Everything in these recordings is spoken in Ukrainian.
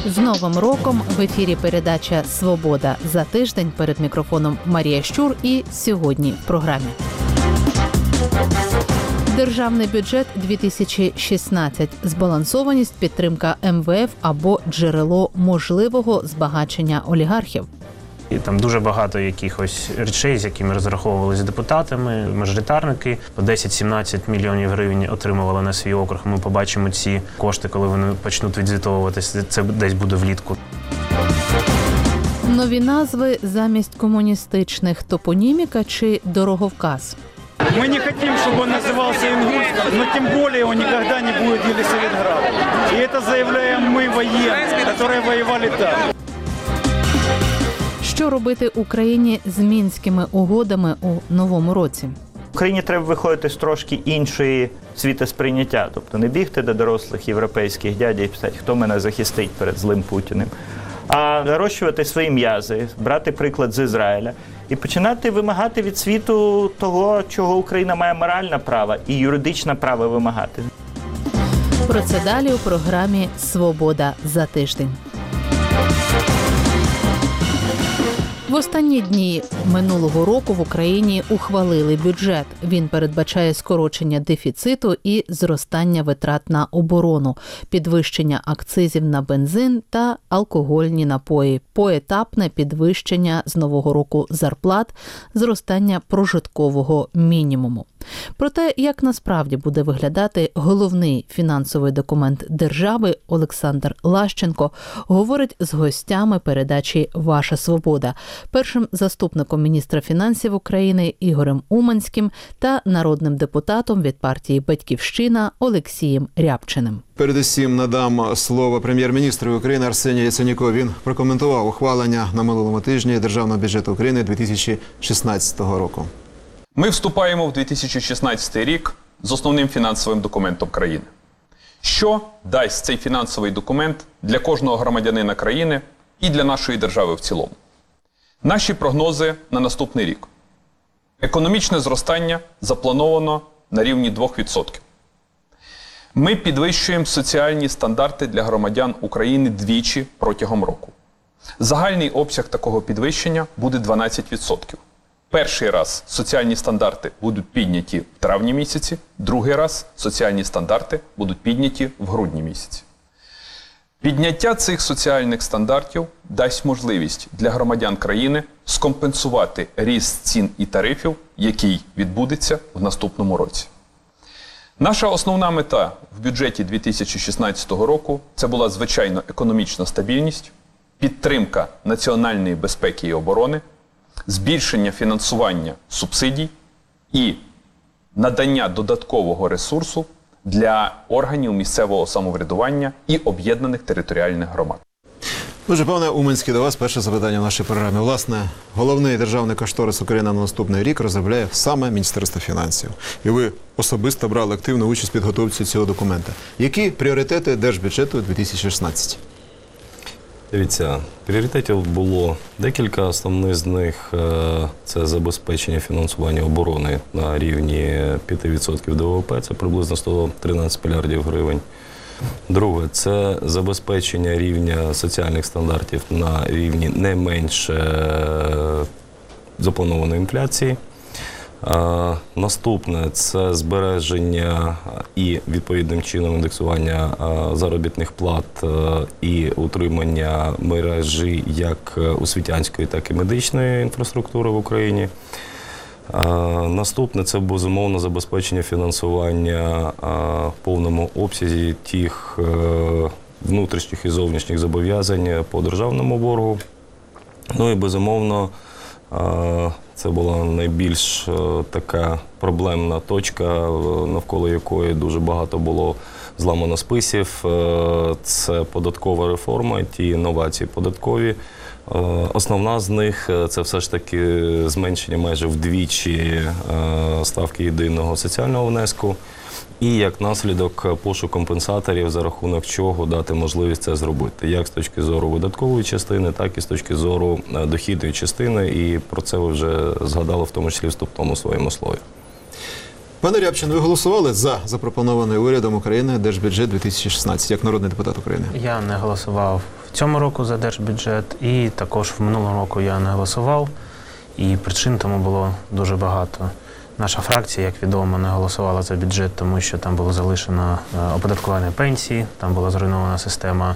З Новим роком в ефірі передача «Свобода за тиждень». Перед мікрофоном Марія Щур і сьогодні в програмі. Державний бюджет 2016. Збалансованість, підтримка МВФ або джерело можливого збагачення олігархів. І там дуже багато якихось речей, з якими розраховувалися депутатами, мажоритарники. По 10-17 мільйонів гривень отримували на свій округ. Ми побачимо ці кошти, коли вони почнуть відзвітовуватися. Це десь буде влітку. Нові назви замість комуністичних. Топоніміка чи дороговказ? Мы не хотим, чтобы он назывался Ингульском, но тем более он никогда не будет Елисаветградом. И это заявляем мы, военные, которые воевали там. Що робити Україні з Мінськими угодами у новому році? Україні треба виходити з трошки іншої світосприйняття. Тобто не бігти до дорослих європейських дядів і писати, хто мене захистить перед злим Путіним. А нарощувати свої м'язи, брати приклад з Ізраїля і починати вимагати від світу того, чого Україна має моральне право і юридичне право вимагати. Про це далі у програмі «Свобода за тиждень». В останні дні минулого року в Україні ухвалили бюджет. Він передбачає скорочення дефіциту і зростання витрат на оборону, підвищення акцизів на бензин та алкогольні напої, поетапне підвищення з нового року зарплат, зростання прожиткового мінімуму. Про те, як насправді буде виглядати головний фінансовий документ держави, Олександр Лащенко говорить з гостями передачі «Ваша свобода», першим заступником міністра фінансів України Ігорем Уманським та народним депутатом від партії «Батьківщина» Олексієм Рябчиним. Передусім надам слово прем'єр-міністру України Арсенію Яценюку. Він прокоментував ухвалення на минулому тижні Державного бюджету України 2016 року. Ми вступаємо в 2016 рік з основним фінансовим документом країни. Що дасть цей фінансовий документ для кожного громадянина країни і для нашої держави в цілому? Наші прогнози на наступний рік. Економічне зростання заплановано на рівні 2%. Ми підвищуємо соціальні стандарти для громадян України двічі протягом року. Загальний обсяг такого підвищення буде 12%. Перший раз соціальні стандарти будуть підняті в травні місяці, другий раз соціальні стандарти будуть підняті в грудні місяці. Підняття цих соціальних стандартів дасть можливість для громадян країни скомпенсувати ріст цін і тарифів, який відбудеться в наступному році. Наша основна мета в бюджеті 2016 року – це була, звичайно, економічна стабільність, підтримка національної безпеки і оборони, збільшення фінансування субсидій і надання додаткового ресурсу для органів місцевого самоврядування і об'єднаних територіальних громад. Дуже, пане Уманський, до вас перше запитання в нашій програмі. Власне, головний державний кошторис України на наступний рік розробляє саме Міністерство фінансів. І ви особисто брали активну участь в підготовці цього документа. Які пріоритети держбюджету 2016? Дивіться, пріоритетів було декілька. Основних з них – це забезпечення фінансування оборони на рівні 5% ДВП, це приблизно 113 мільярдів гривень. Друге – це забезпечення рівня соціальних стандартів на рівні не менше запланованої інфляції. Наступне – це збереження і відповідним чином індексування заробітних плат і утримання мережі як освітянської, так і медичної інфраструктури в Україні. Наступне – це, безумовно, забезпечення фінансування в повному обсязі тих внутрішніх і зовнішніх зобов'язань по державному боргу. Ну і, безумовно, це була найбільш така проблемна точка, навколо якої дуже багато було зламано списів. Це податкова реформа, ті інновації податкові. Основна з них – це все ж таки зменшення майже вдвічі ставки єдиного соціального внеску. І як наслідок пошук компенсаторів, за рахунок чого дати можливість це зробити. Як з точки зору видаткової частини, так і з точки зору дохідної частини. І про це ви вже згадали, в тому числі в вступному своєму слові. Пане Рябчин, ви голосували за запропонований урядом України Держбюджет 2016, як народний депутат України? Я не голосував цьому року за держбюджет, і також в минулому року я не голосував, і причин тому було дуже багато. Наша фракція, як відомо, не голосувала за бюджет, тому що там було залишено оподаткування пенсій, там була зруйнована система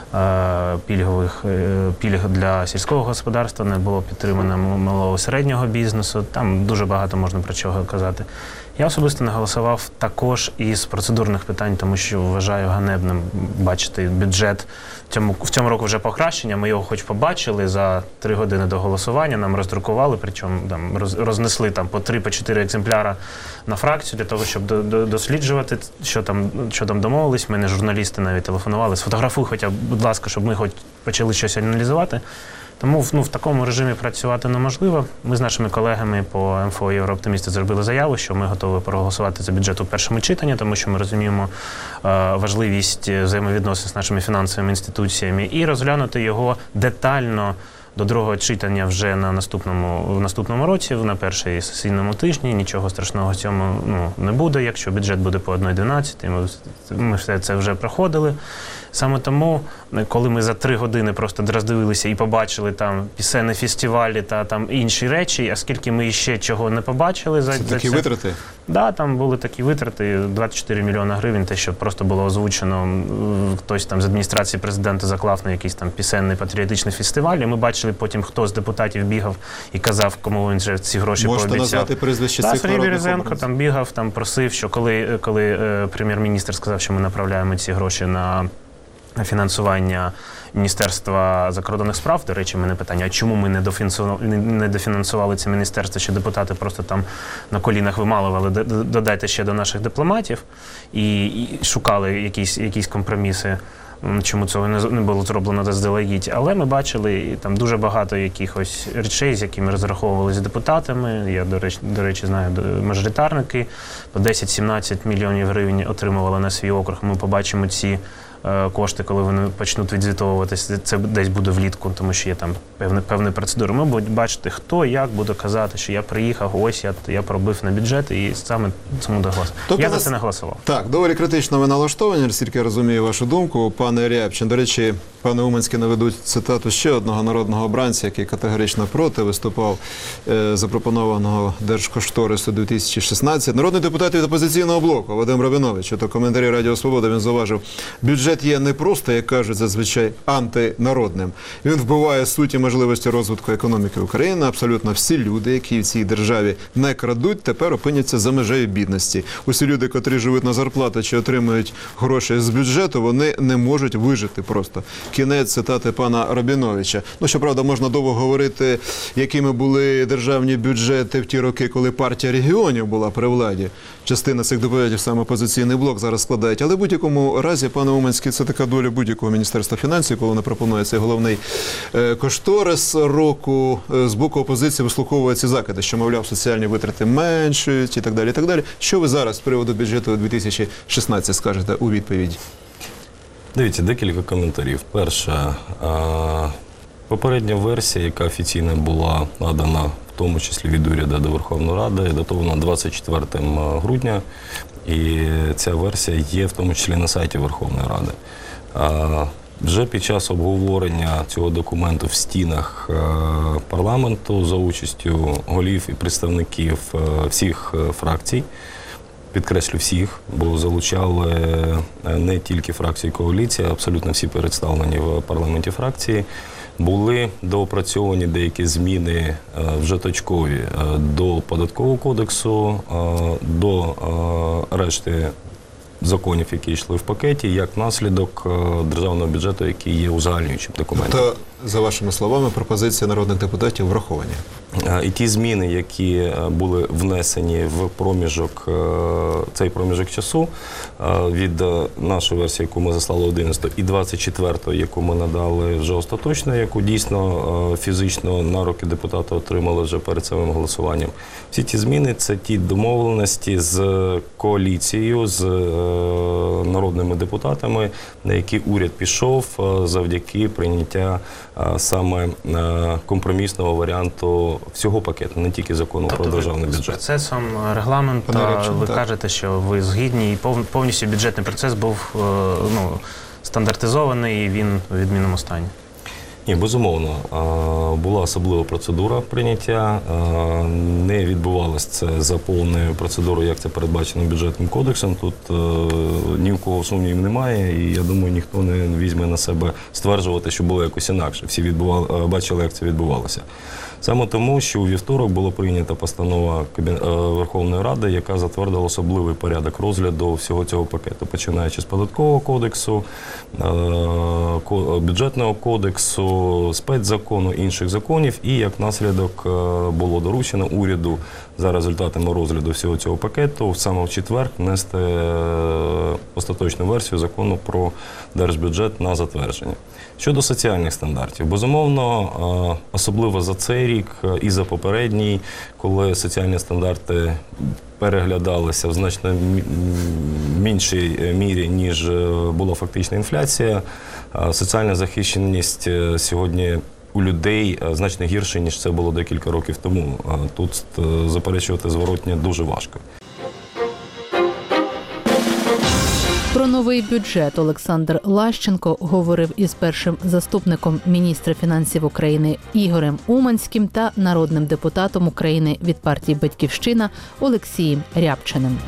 пільг для сільського господарства, не було підтримано малого і середнього бізнесу, там дуже багато можна про чого казати. Я особисто не голосував також із процедурних питань, тому що вважаю ганебним бачити бюджет. В цьому року вже покращення, ми його хоч побачили за 3 години до голосування, нам роздрукували, причому там, рознесли там, по 3-4 екземпляра на фракцію для того, щоб досліджувати, що там домовились. Мене журналісти навіть телефонували, сфотографуй хоча б, будь ласка, щоб ми хоч почали щось аналізувати. Тому в такому режимі працювати неможливо. Ми з нашими колегами по МФО «Єврооптимісти» зробили заяву, що ми готові проголосувати за бюджет у першому читанні, тому що ми розуміємо важливість взаємовідносин з нашими фінансовими інституціями і розглянути його детально до другого читання вже в наступному році, на першій сесійному тижні. Нічого страшного в цьому не буде, якщо бюджет буде по 1,12. Ми все це вже проходили. Саме тому, коли ми за 3 години просто роздивилися і побачили там пісенні фестивалі та там інші речі, оскільки ми ще чого не побачили за такі витрати? Да, там були такі витрати, 24 мільйони гривень, те, що просто було озвучено, хтось там з адміністрації президента заклав на якийсь там пісенний патріотичний фестиваль, і ми бачили потім, хто з депутатів бігав і казав, кому він вже ці гроші пообіцяв. Можете назвати прізвище цих Сергій Березенко там бігав, там просив, що коли прем'єр-міністр сказав, що ми направляємо ці гроші на фінансування Міністерства закордонних справ, до речі, в мене питання, а чому ми не дофінансували це міністерство, що депутати просто там на колінах вималювали, додайте ще до наших дипломатів, і шукали якісь компроміси, чому цього не було зроблено заздалегідь. Але ми бачили там дуже багато якихось речей, з якими розраховувалися депутатами. Я, до речі, знаю, мажоритарники по 10-17 мільйонів гривень отримували на свій округ. Ми побачимо ці кошти, коли вони почнуть відзвітовуватися, це десь буде влітку, тому що є там певні процедури. Ми будемо бачити, хто як буде казати, що я приїхав, ось я пробив на бюджет, і саме цьому доголос. Тобто я за це не голосував. Так, доволі критично ви налаштовані, наскільки я розумію вашу думку. Пане Рябчин, до речі, пане Уманський наведуть цитату ще одного народного обранця, який категорично проти виступав запропонованого держкошторису 2016. Народний депутат від «Опозиційного блоку» Вадим Рабінович, у коментарі Радіо Свобода він зауважив, бюджет є не просто, як кажуть зазвичай, антинародним. Він вбиває суть і можливості розвитку економіки України. Абсолютно всі люди, які в цій державі не крадуть, тепер опиняться за межею бідності. Усі люди, котрі живуть на зарплату чи отримують гроші з бюджету, вони не можуть вижити просто. Кінець цитати пана Рабіновича. Щоправда, можна довго говорити, якими були державні бюджети в ті роки, коли партія регіонів була при владі. Частина цих доповідів саме «Опозиційний блок» зараз складають. Але в будь-якому разі, пане Уманський, це така доля будь-якого Міністерства фінансів, коли вони пропонують цей головний кошторис року. З боку опозиції вислуховуються закиди, що, мовляв, соціальні витрати меншують і так далі, і так далі. Що ви зараз з приводу бюджету 2016 скажете у відповіді? Дивіться, декілька коментарів. Перше, попередня версія, яка офіційно була надана, в тому числі від уряду до Верховної Ради, датована 24 грудня, і ця версія є в тому числі на сайті Верховної Ради. Вже під час обговорення цього документу в стінах парламенту за участю голів і представників всіх фракцій, підкреслю всіх, бо залучали не тільки фракції коаліції, а абсолютно всі представлені в парламенті фракції, були доопрацьовані деякі зміни вже точкові до Податкового кодексу, до решти законів, які йшли в пакеті, як наслідок державного бюджету, який є узагальнюючим документом. То, за вашими словами, пропозиції народних депутатів враховані? І ті зміни, які були внесені в цей проміжок часу, від нашої версії, яку ми заслали 11 і 24, яку ми надали вже остаточно, яку дійсно фізично на руки депутати отримали вже перед самим голосуванням. Всі ті зміни – це ті домовленості з коаліцією, з народними депутатами, на які уряд пішов завдяки прийняття саме компромісного варіанту всього пакету, не тільки закону про державний бюджет. З процесом регламенту ви кажете, що ви згідні, і повністю бюджетний процес був стандартизований і він у відмінному стані. Ні, безумовно. Була особлива процедура прийняття. Не відбувалося це за повною процедурою, як це передбачено бюджетним кодексом. Тут ні у кого сумнівів немає, і я думаю, ніхто не візьме на себе стверджувати, що було якось інакше. Всі бачили, як це відбувалося. Саме тому, що у вівторок була прийнята постанова Верховної Ради, яка затвердила особливий порядок розгляду всього цього пакету, починаючи з Податкового кодексу, Бюджетного кодексу, спецзакону, інших законів. І як наслідок було доручено уряду за результатами розгляду всього цього пакету саме в четвер внести остаточну версію закону про держбюджет на затвердження. Щодо соціальних стандартів, безумовно, особливо за цей рік і за попередній, коли соціальні стандарти переглядалися в значно меншій мірі, ніж була фактична інфляція, соціальна захищеність сьогодні у людей значно гірше, ніж це було декілька років тому. Тут заперечувати зворотнє дуже важко. Про новий бюджет Олександр Лащенко говорив із першим заступником міністра фінансів України Ігорем Уманським та народним депутатом України від партії «Батьківщина» Олексієм Рябчиним.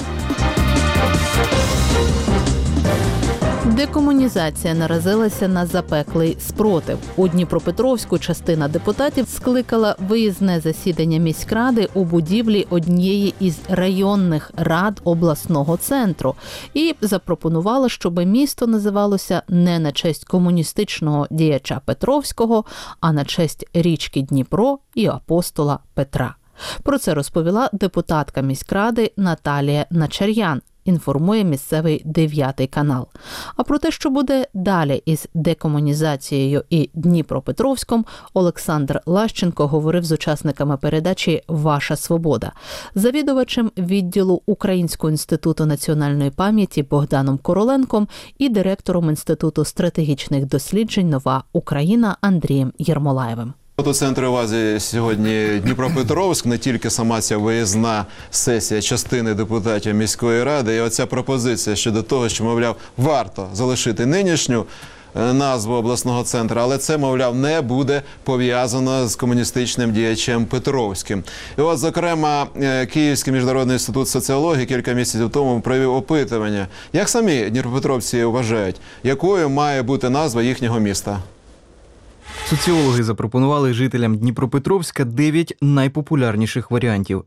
Декомунізація наразилася на запеклий спротив. У Дніпропетровську частина депутатів скликала виїзне засідання міськради у будівлі однієї із районних рад обласного центру і запропонувала, щоб місто називалося не на честь комуністичного діяча Петровського, а на честь річки Дніпро і апостола Петра. Про це розповіла депутатка міськради Наталія Начар'ян. Інформує місцевий 9 канал. А про те, що буде далі із декомунізацією і Дніпропетровськом, Олександр Лащенко говорив з учасниками передачі «Ваша свобода», завідувачем відділу Українського інституту національної пам'яті Богданом Короленком і директором Інституту стратегічних досліджень «Нова Україна» Андрієм Єрмолаєвим. От у центрі уваги сьогодні Дніпропетровськ, не тільки сама ця виїзна сесія частини депутатів міської ради, і оця пропозиція щодо того, що, мовляв, варто залишити нинішню назву обласного центру, але це, мовляв, не буде пов'язано з комуністичним діячем Петровським. І от, зокрема, Київський міжнародний інститут соціології кілька місяців тому провів опитування. Як самі дніпропетровці вважають, якою має бути назва їхнього міста? Соціологи запропонували жителям Дніпропетровська 9 найпопулярніших варіантів.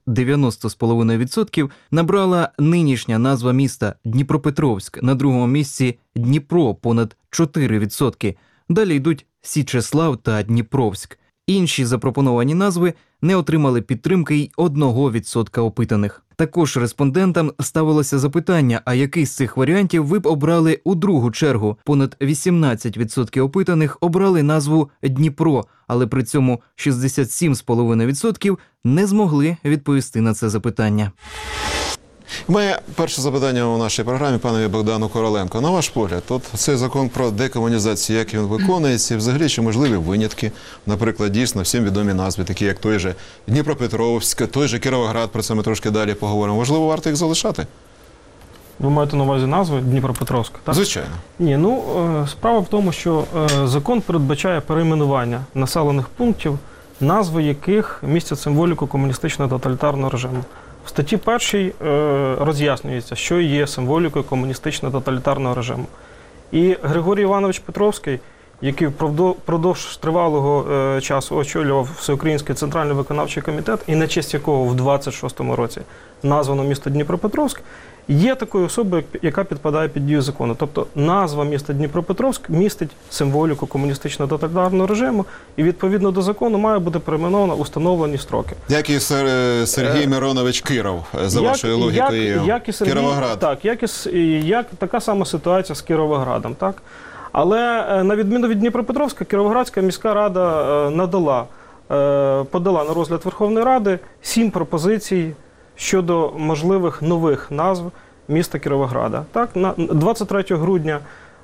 90,5% набрала нинішня назва міста Дніпропетровськ. На другому місці Дніпро – понад 4%. Далі йдуть Січеслав та Дніпровськ. Інші запропоновані назви не отримали підтримки й 1% опитаних. Також респондентам ставилося запитання, а який з цих варіантів ви б обрали у другу чергу. Понад 18% опитаних обрали назву Дніпро, але при цьому 67,5% не змогли відповісти на це запитання. Моє перше запитання у нашій програмі панові Богдану Короленко. На ваш погляд, от цей закон про декомунізацію, як він виконується, і взагалі чи можливі винятки? Наприклад, дійсно всім відомі назви, такі як той же Дніпропетровськ, той же Кіровоград, про це ми трошки далі поговоримо. Можливо, варто їх залишати? Ви маєте на увазі назви Дніпропетровська, так? Звичайно. Ні, справа в тому, що закон передбачає перейменування населених пунктів, назви яких містять символіку комуністичного тоталітарного режиму. В статті 1 роз'яснюється, що є символікою комуністичного тоталітарного режиму. І Григорій Іванович Петровський, який впродовж тривалого часу очолював Всеукраїнський центральний виконавчий комітет, і на честь якого в 26-му році названо місто Дніпропетровськ, є такою особою, яка підпадає під дію закону. Тобто назва міста Дніпропетровськ містить символіку комуністичного тоталітарного режиму і відповідно до закону має бути перейменовано у встановлені строки. Як і Сергій Миронович Киров, за вашою логікою, Кіровоград. Так, як така сама ситуація з Кіровоградом. Так? Але на відміну від Дніпропетровська, Кіровоградська міська рада подала на розгляд Верховної Ради 7 пропозицій щодо можливих нових назв міста Кіровограда. Так, на 23 грудня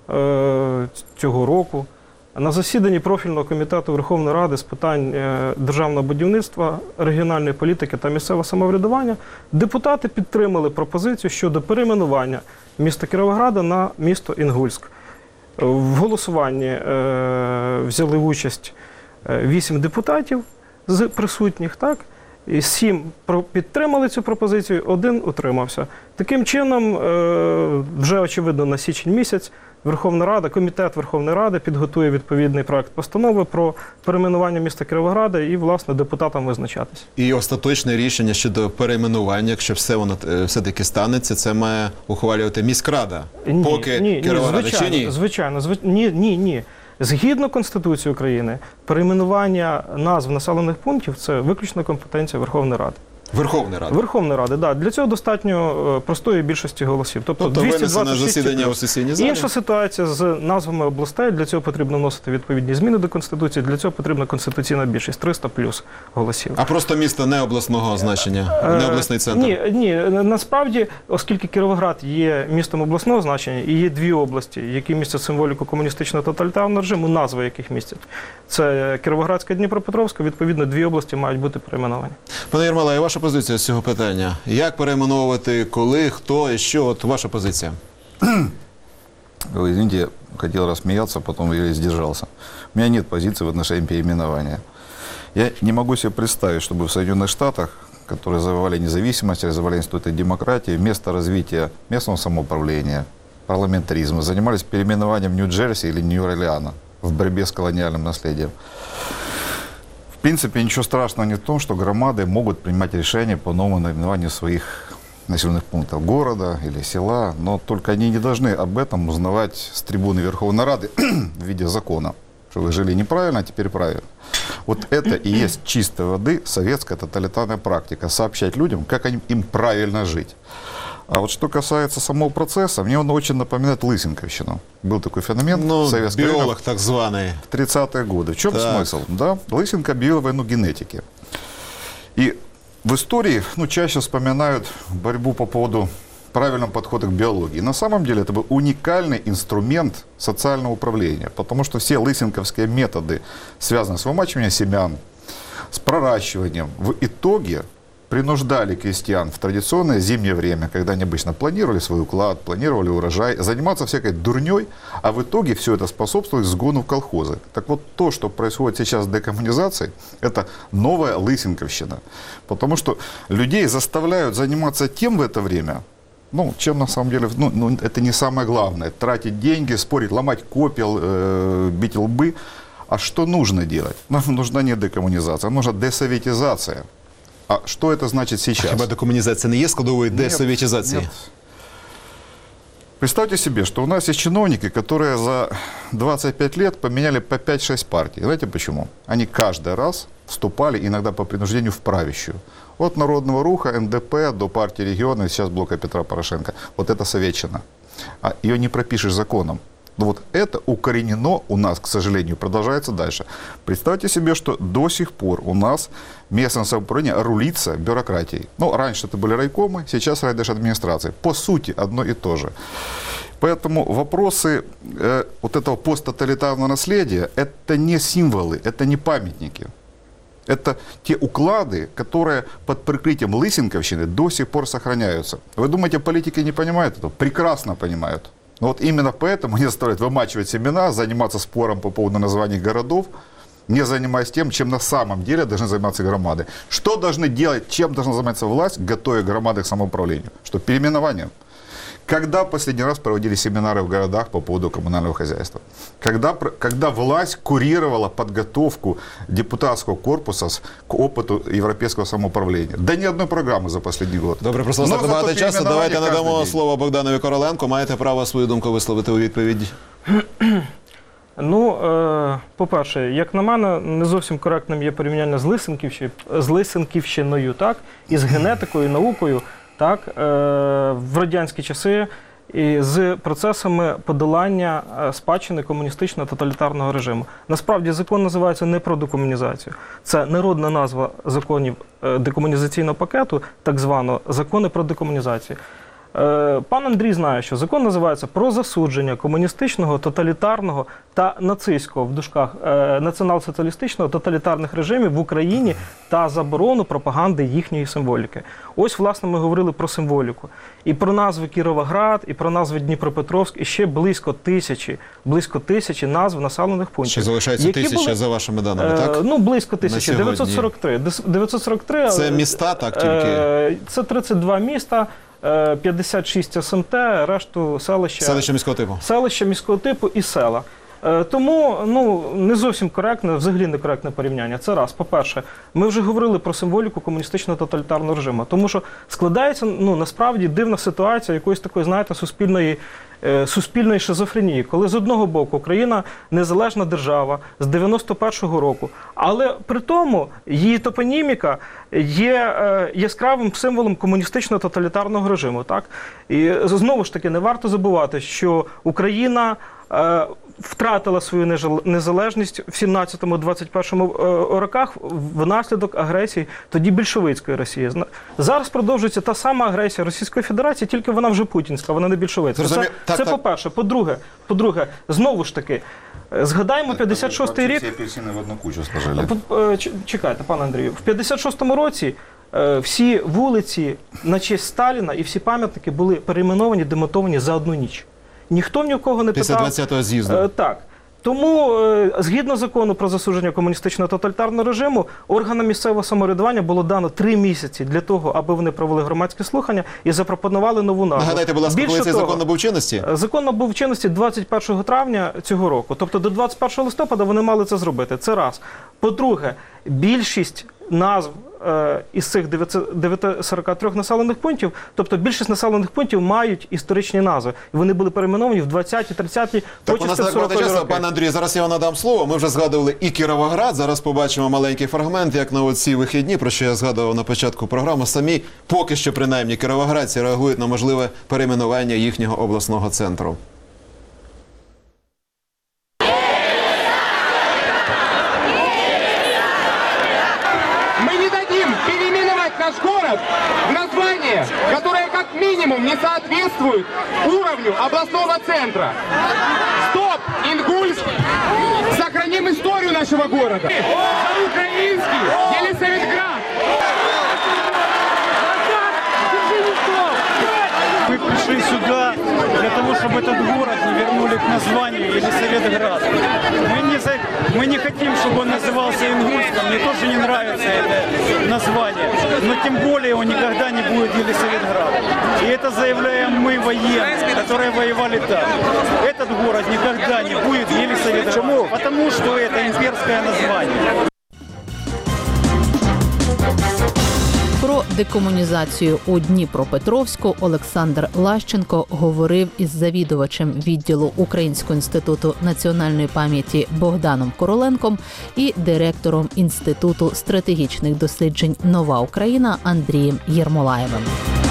цього року на засіданні профільного комітету Верховної Ради з питань державного будівництва, регіональної політики та місцевого самоврядування депутати підтримали пропозицію щодо перейменування міста Кіровограда на місто Інгульськ. В голосуванні взяли участь 8 депутатів з присутніх, так? І 7 підтримали цю пропозицію, 1 утримався. Таким чином, вже очевидно на січень місяць Верховна Рада, Комітет Верховної Ради підготує відповідний проект постанови про перейменування міста Кіровограда і, власне, депутатам визначатись. І остаточне рішення щодо перейменування, якщо все-таки станеться, це має ухвалювати міськрада. Поки Кіровограда чи ні? Звичайно. Ні. Згідно Конституції України, перейменування назв населених пунктів – це виключно компетенція Верховної Ради. Верховної Ради, так. Для цього достатньо простої більшості голосів. Тобто 226 засідання у сесійній залі? Інша ситуація з назвами областей. Для цього потрібно вносити відповідні зміни до Конституції. Для цього потрібна конституційна більшість – 300 плюс голосів. А просто місто не обласного значення, не обласний центр? Ні. Насправді, оскільки Кіровоград є містом обласного значення і є 2 області, які містять символіку комуністичного тоталітарного режиму, назви яких містять. Це Кіровоградська і Дніпропетровська, відповідно, 2 області мають бути перейменовані. Пане Єрмолай, а ваша позиція з цього питання? Як перейменовувати, коли, хто і що? От ваша позиція. Вы извините, хотел рассмеяться, потом еле сдержался. У меня нет позиции в отношении переименования. Я не могу себе представить, чтобы в Соединенных Штатах, которые завоевали независимость, развивали институты демократии, вместо развития местного самоуправления, парламентаризма, занимались переименованием Нью-Джерси или Нью-Орлеана в борьбе с колониальным наследием. В принципе, ничего страшного нет в том, что громады могут принимать решения по новому наименованию своих населенных пунктов города или села, но только они не должны об этом узнавать с трибуны Верховной Рады в виде закона, что вы жили неправильно, а теперь правильно. Вот это и есть чистой воды советская тоталитарная практика, сообщать людям, как им правильно жить. А вот что касается самого процесса, мне он очень напоминает Лысенковщину. Был такой феномен в советское время, биолог так званый. в 30-е годы. В чем смысл? Да? Лысенко объявил войну генетике. И в истории чаще вспоминают борьбу по поводу правильного подхода к биологии. На самом деле это был уникальный инструмент социального управления, потому что все лысенковские методы, связанные с вымачиванием семян, с проращиванием, в итоге принуждали крестьян в традиционное зимнее время, когда они обычно планировали свой уклад, планировали урожай, заниматься всякой дурней, а в итоге все это способствует сгону в колхозы. Так вот, то, что происходит сейчас с декоммунизацией, это новая Лысенковщина. Потому что людей заставляют заниматься тем в это время, чем на самом деле, это не самое главное. Тратить деньги, спорить, ломать копья, бить лбы. А что нужно делать? Нам нужна не декоммунизация, нужна десоветизация. А что это значит сейчас? Хіба декоммунизация не є складовою десоветизації? Нет. Представьте себе, что у нас есть чиновники, которые за 25 лет поменяли по 5-6 партий. Знаете почему? Они каждый раз вступали, иногда по принуждению, в правящую. От Народного Руха, НДП до партии региона, и сейчас блока Петра Порошенко. Вот это советчина. А ее не пропишешь законом. Но вот это укоренено у нас, к сожалению, продолжается дальше. Представьте себе, что до сих пор у нас местное самоуправление рулится бюрократией. Раньше это были райкомы, сейчас райдержадминистрации. По сути, одно и то же. Поэтому вопросы вот этого посттоталитарного наследия – это не символы, это не памятники. Это те уклады, которые под прикрытием Лысенковщины до сих пор сохраняются. Вы думаете, политики не понимают этого? Прекрасно понимают. Но вот именно поэтому они заставляют вымачивать семена, заниматься спором по поводу названий городов, не занимаясь тем, чем на самом деле должны заниматься громады. Что должны делать, чем должна заниматься власть, готовя громады к самоуправлению? Что, переименованием? Когда последний раз проводили семинары в городах по поводу коммунального хозяйства? Когда власть курировала подготовку депутатского корпуса к опыту европейского самоуправления? Да ни одной программы за последний год. Добре, просто так багато часу. Давайте надамо слово Богданові Короленку. Маєте право свою думку висловити у відповіді. По-перше, як на мене, не зовсім коректним є порівняння з Лисенківщиною, так, і з генетикою, наукою, так, в радянські часи, і з процесами подолання спадщини комуністичного тоталітарного режиму. Насправді, закон називається не про декомунізацію. Це народна назва законів декомунізаційного пакету, так звано, закони про декомунізацію. Пан Андрій знає, що закон називається «Про засудження комуністичного, тоталітарного та нацистського, в дужках, націонал-соціалістичного тоталітарних режимів в Україні та заборону пропаганди їхньої символіки». Ось, власне, ми говорили про символіку. І про назви Кіровоград, і про назви Дніпропетровськ, і ще близько тисячі назв населених пунктів. Ще залишається 1000 за вашими даними, так? Ну, близько 1000. 943. Це міста, так, тільки? Це 32 міста. 56 СМТ, решту селища міського типу. Селища міського типу і села. Тому не зовсім коректне, взагалі не коректне порівняння. Це раз. По-перше, ми вже говорили про символіку комуністичного тоталітарного режиму. Тому що складається, насправді, дивна ситуація якоїсь такої, знаєте, суспільної шизофренії, коли з одного боку Україна незалежна держава з 91-го року, але при тому її топоніміка є яскравим символом комуністичного тоталітарного режиму. Так? І знову ж таки не варто забувати, що Україна втратила свою незалежність в 17-21 роках внаслідок агресії тоді більшовицької Росії. Зараз продовжується та сама агресія Російської Федерації, тільки вона вже путінська, вона не більшовицька. Це по-перше. По-друге, знову ж таки, згадаємо 56-й рік. В одну кучу сложили. Чекайте, пане Андрію. В 56-му році всі вулиці на честь Сталіна і всі пам'ятники були перейменовані, демонтовані за одну ніч. Ніхто ні у кого не питав. Після 20-го з'їзду. Так. Тому, згідно закону про засудження комуністичного тоталітарного режиму, органам місцевого самоврядування було дано 3 місяці для того, аби вони провели громадські слухання і запропонували нову назву. Нагадайте, будь ласка, коли цей закон набув чинності? Закон набув чинності 21 травня цього року. Тобто до 21 листопада вони мали це зробити. Це раз. По-друге, більшість назв із цих 943 населених пунктів, тобто більшість населених пунктів мають історичні назви. І вони були перейменовані в 20-ті, 30-ті, потім 40-ті роки. Пане Андрію, зараз я вам надам слово. Ми вже згадували і Кіровоград. Зараз побачимо маленький фрагмент, як на оці вихідні, про що я згадував на початку програми. Самі, поки що принаймні, кіровоградці реагують на можливе перейменування їхнього обласного центру. Наш город в название, которое как минимум не соответствует уровню областного центра. Стоп, Ингульск! Сохраним историю нашего города. Украинский, Елисаветград! Мы пришли сюда для того, чтобы этот город не вернули к названию Елисаветград. Мы не хотим, чтобы он назывался Ингульском. Мне тоже не нравится это название. Но тем более он никогда не будет Елисаветград. И это заявляем мы, военные, которые воевали там. Этот город никогда не будет Елисаветград. Почему? Потому что это имперское название. Про декомунізацію у Дніпропетровську Олександр Лащенко говорив із завідувачем відділу Українського інституту національної пам'яті Богданом Короленком і директором Інституту стратегічних досліджень «Нова Україна» Андрієм Єрмолаєвим.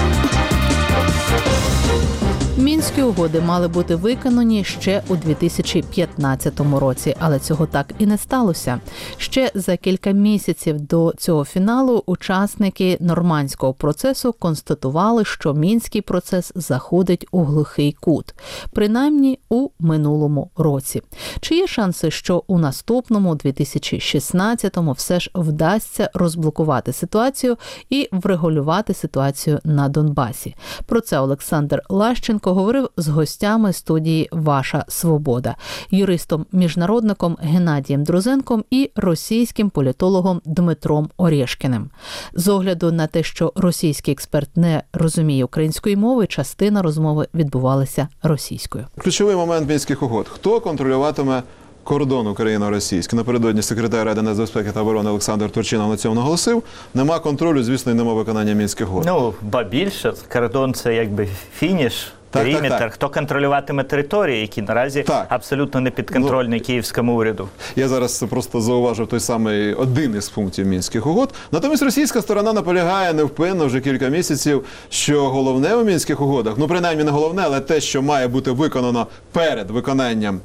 Мінські угоди мали бути виконані ще у 2015 році, але цього так і не сталося. Ще за кілька місяців до цього фіналу учасники нормандського процесу констатували, що мінський процес заходить у глухий кут, принаймні у минулому році. Чи є шанси, що у наступному, 2016-му, все ж вдасться розблокувати ситуацію і врегулювати ситуацію на Донбасі? Про це Олександр Лащенко говорив з гостями студії «Ваша Свобода», юристом-міжнародником Геннадієм Друзенком і російським політологом Дмитром Орешкіним. З огляду на те, що російський експерт не розуміє української мови, частина розмови відбувалася російською. Ключовий момент Мінських угод. Хто контролюватиме кордон україно-російський? Напередодні секретар Ради нацбезпеки та оборони Олександр Турчинов на цьому наголосив. Нема контролю, звісно, і нема виконання Мінських угод. Ба більше, кордон – це якби фініш периметр, хто контролюватиме території, які наразі абсолютно не підконтрольні київському уряду. Я зараз просто зауважив той самий один із пунктів Мінських угод. Натомість російська сторона наполягає невпинно вже кілька місяців, що головне у Мінських угодах, ну принаймні не головне, але те, що має бути виконано перед виконанням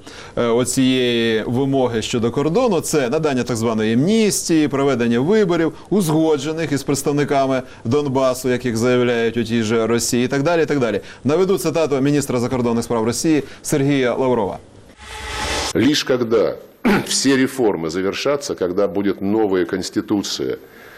оцієї вимоги щодо кордону, це надання так званої амністії, проведення виборів, узгоджених із представниками Донбасу, яких заявляють у тій же Росії, і так далі, і так далі. Наведу цитату министра закордонных справ России Сергея Лаврова. Лишь когда все реформы завершатся, когда будет новая конституция,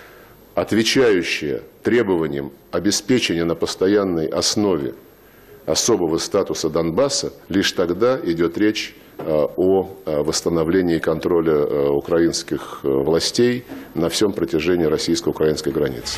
отвечающая требованиям обеспечения на постоянной основе особого статуса Донбасса, лишь тогда идет речь о восстановлении контроля украинских властей на всем протяжении российско-украинской границы.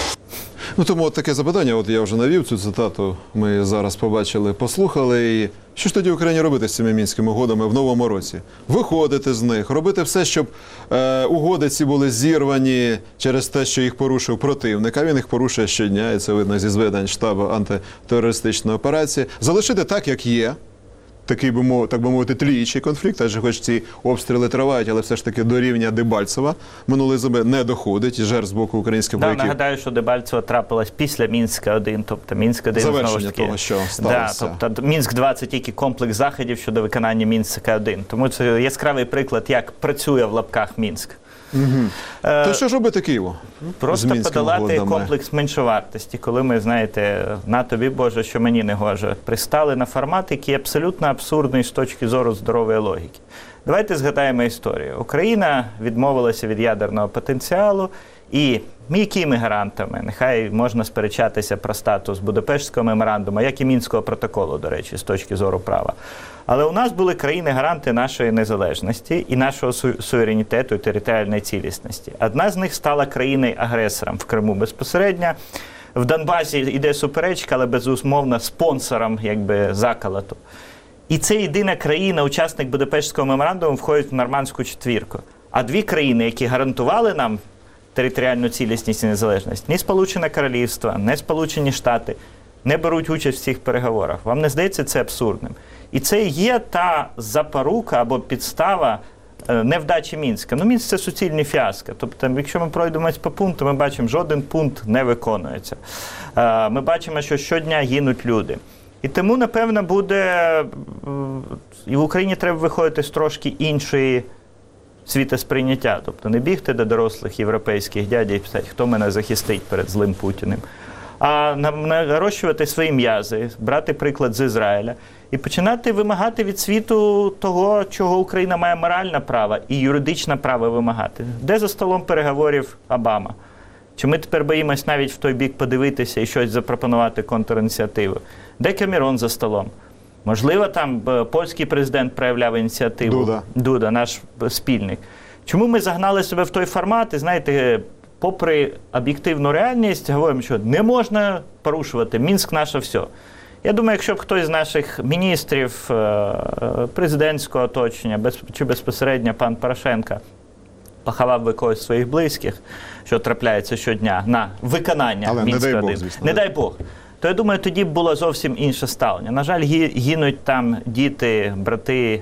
Ну, тому от таке запитання, от я вже навів цю цитату, ми зараз побачили, послухали. І що ж тоді Україні робити з цими Мінськими угодами в новому році? Виходити з них, робити все, щоб угоди ці були зірвані через те, що їх порушив противник, а він їх порушує щодня, і це видно зі зведень штабу антитерористичної операції. Залишити так, як є. Такий, так би мовити, тліючий конфлікт, адже хоч ці обстріли тривають, але все ж таки до рівня Дебальцева минулої зими не доходить, і жертв з боку українських вояків. Нагадаю, що Дебальцево трапилось після Мінська-1, тобто Мінськ-1 знову ж таки. Того, що сталося. Тобто Мінськ-2 – це тільки комплекс заходів щодо виконання Мінська-1. Тому це яскравий приклад, як працює в лапках Мінськ. То що ж робити Києву? Просто подолати комплекс меншовартості, коли ми, знаєте, на тобі, Боже, що мені не гоже, пристали на формат, який абсолютно абсурдний з точки зору здорової логіки. Давайте згадаємо історію. Україна відмовилася від ядерного потенціалу, і якими гарантами? Нехай можна сперечатися про статус Будапештського меморандуму, як і Мінського протоколу, до речі, з точки зору права. Але у нас були країни-гаранти нашої незалежності і нашого суверенітету і територіальної цілісності. Одна з них стала країною-агресором в Криму безпосередньо. В Донбасі йде суперечка, але безумовно спонсором заколоту. І це єдина країна, учасник Будапештського меморандуму, входить в нормандську четвірку. А дві країни, які гарантували нам територіальну цілісність і незалежність, ні Сполучене Королівство, ні Сполучені Штати, не беруть участь в цих переговорах. Вам не здається це абсурдним? І це є та запорука або підстава невдачі Мінська. Ну, Мінськ – це суцільні фіаско. Тобто, якщо ми пройдемось по пункту, ми бачимо, жоден пункт не виконується. Ми бачимо, що щодня гинуть люди. І тому, напевно, буде... І в Україні треба виходити з трошки іншої світосприйняття. Тобто не бігти до дорослих європейських дядів і писати, хто мене захистить перед злим Путіним. А нарощувати свої м'язи, брати приклад з Ізраїля і починати вимагати від світу того, чого Україна має моральне право і юридичне право вимагати. Де за столом переговорів Обама? Чи ми тепер боїмось навіть в той бік подивитися і щось запропонувати контрініціативу? Де Камерон за столом? Можливо, там польський президент проявляв ініціативу. Дуда, наш спільник. Чому ми загнали себе в той формат і, знаєте, попри об'єктивну реальність, говоримо, що не можна порушувати, Мінськ наше все. Я думаю, якщо б хтось з наших міністрів, президентського оточення, чи безпосередньо пан Порошенко поховав би когось з своїх близьких, що трапляється щодня, на виконання Мінська-1. Не дай Бог. То я думаю, тоді б було зовсім інше ставлення. На жаль, гинуть там діти, брати,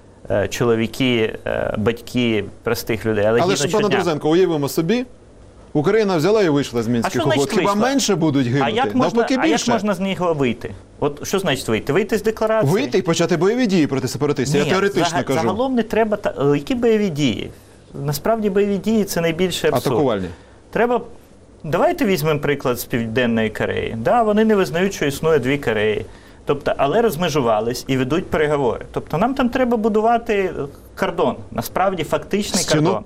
чоловіки, батьки простих людей. Але ж, пане Друзенко, уявимо собі, Україна взяла і вийшла з Мінських угод. Хіба менше будуть гинути? А як можна з нього вийти? От що значить вийти? Вийти з декларації? Вийти і почати бойові дії проти сепаратистів. Я теоретично кажу. Загалом не треба... Які бойові дії? Насправді бойові дії – це найбільше абсурд. Атакувальні. Треба... Давайте візьмемо приклад з Південної Кореї. Да, вони не визнають, що існує дві Кореї. Тобто, але розмежувались і ведуть переговори. Тобто нам там треба будувати кордон. Насправді фактичний кордон.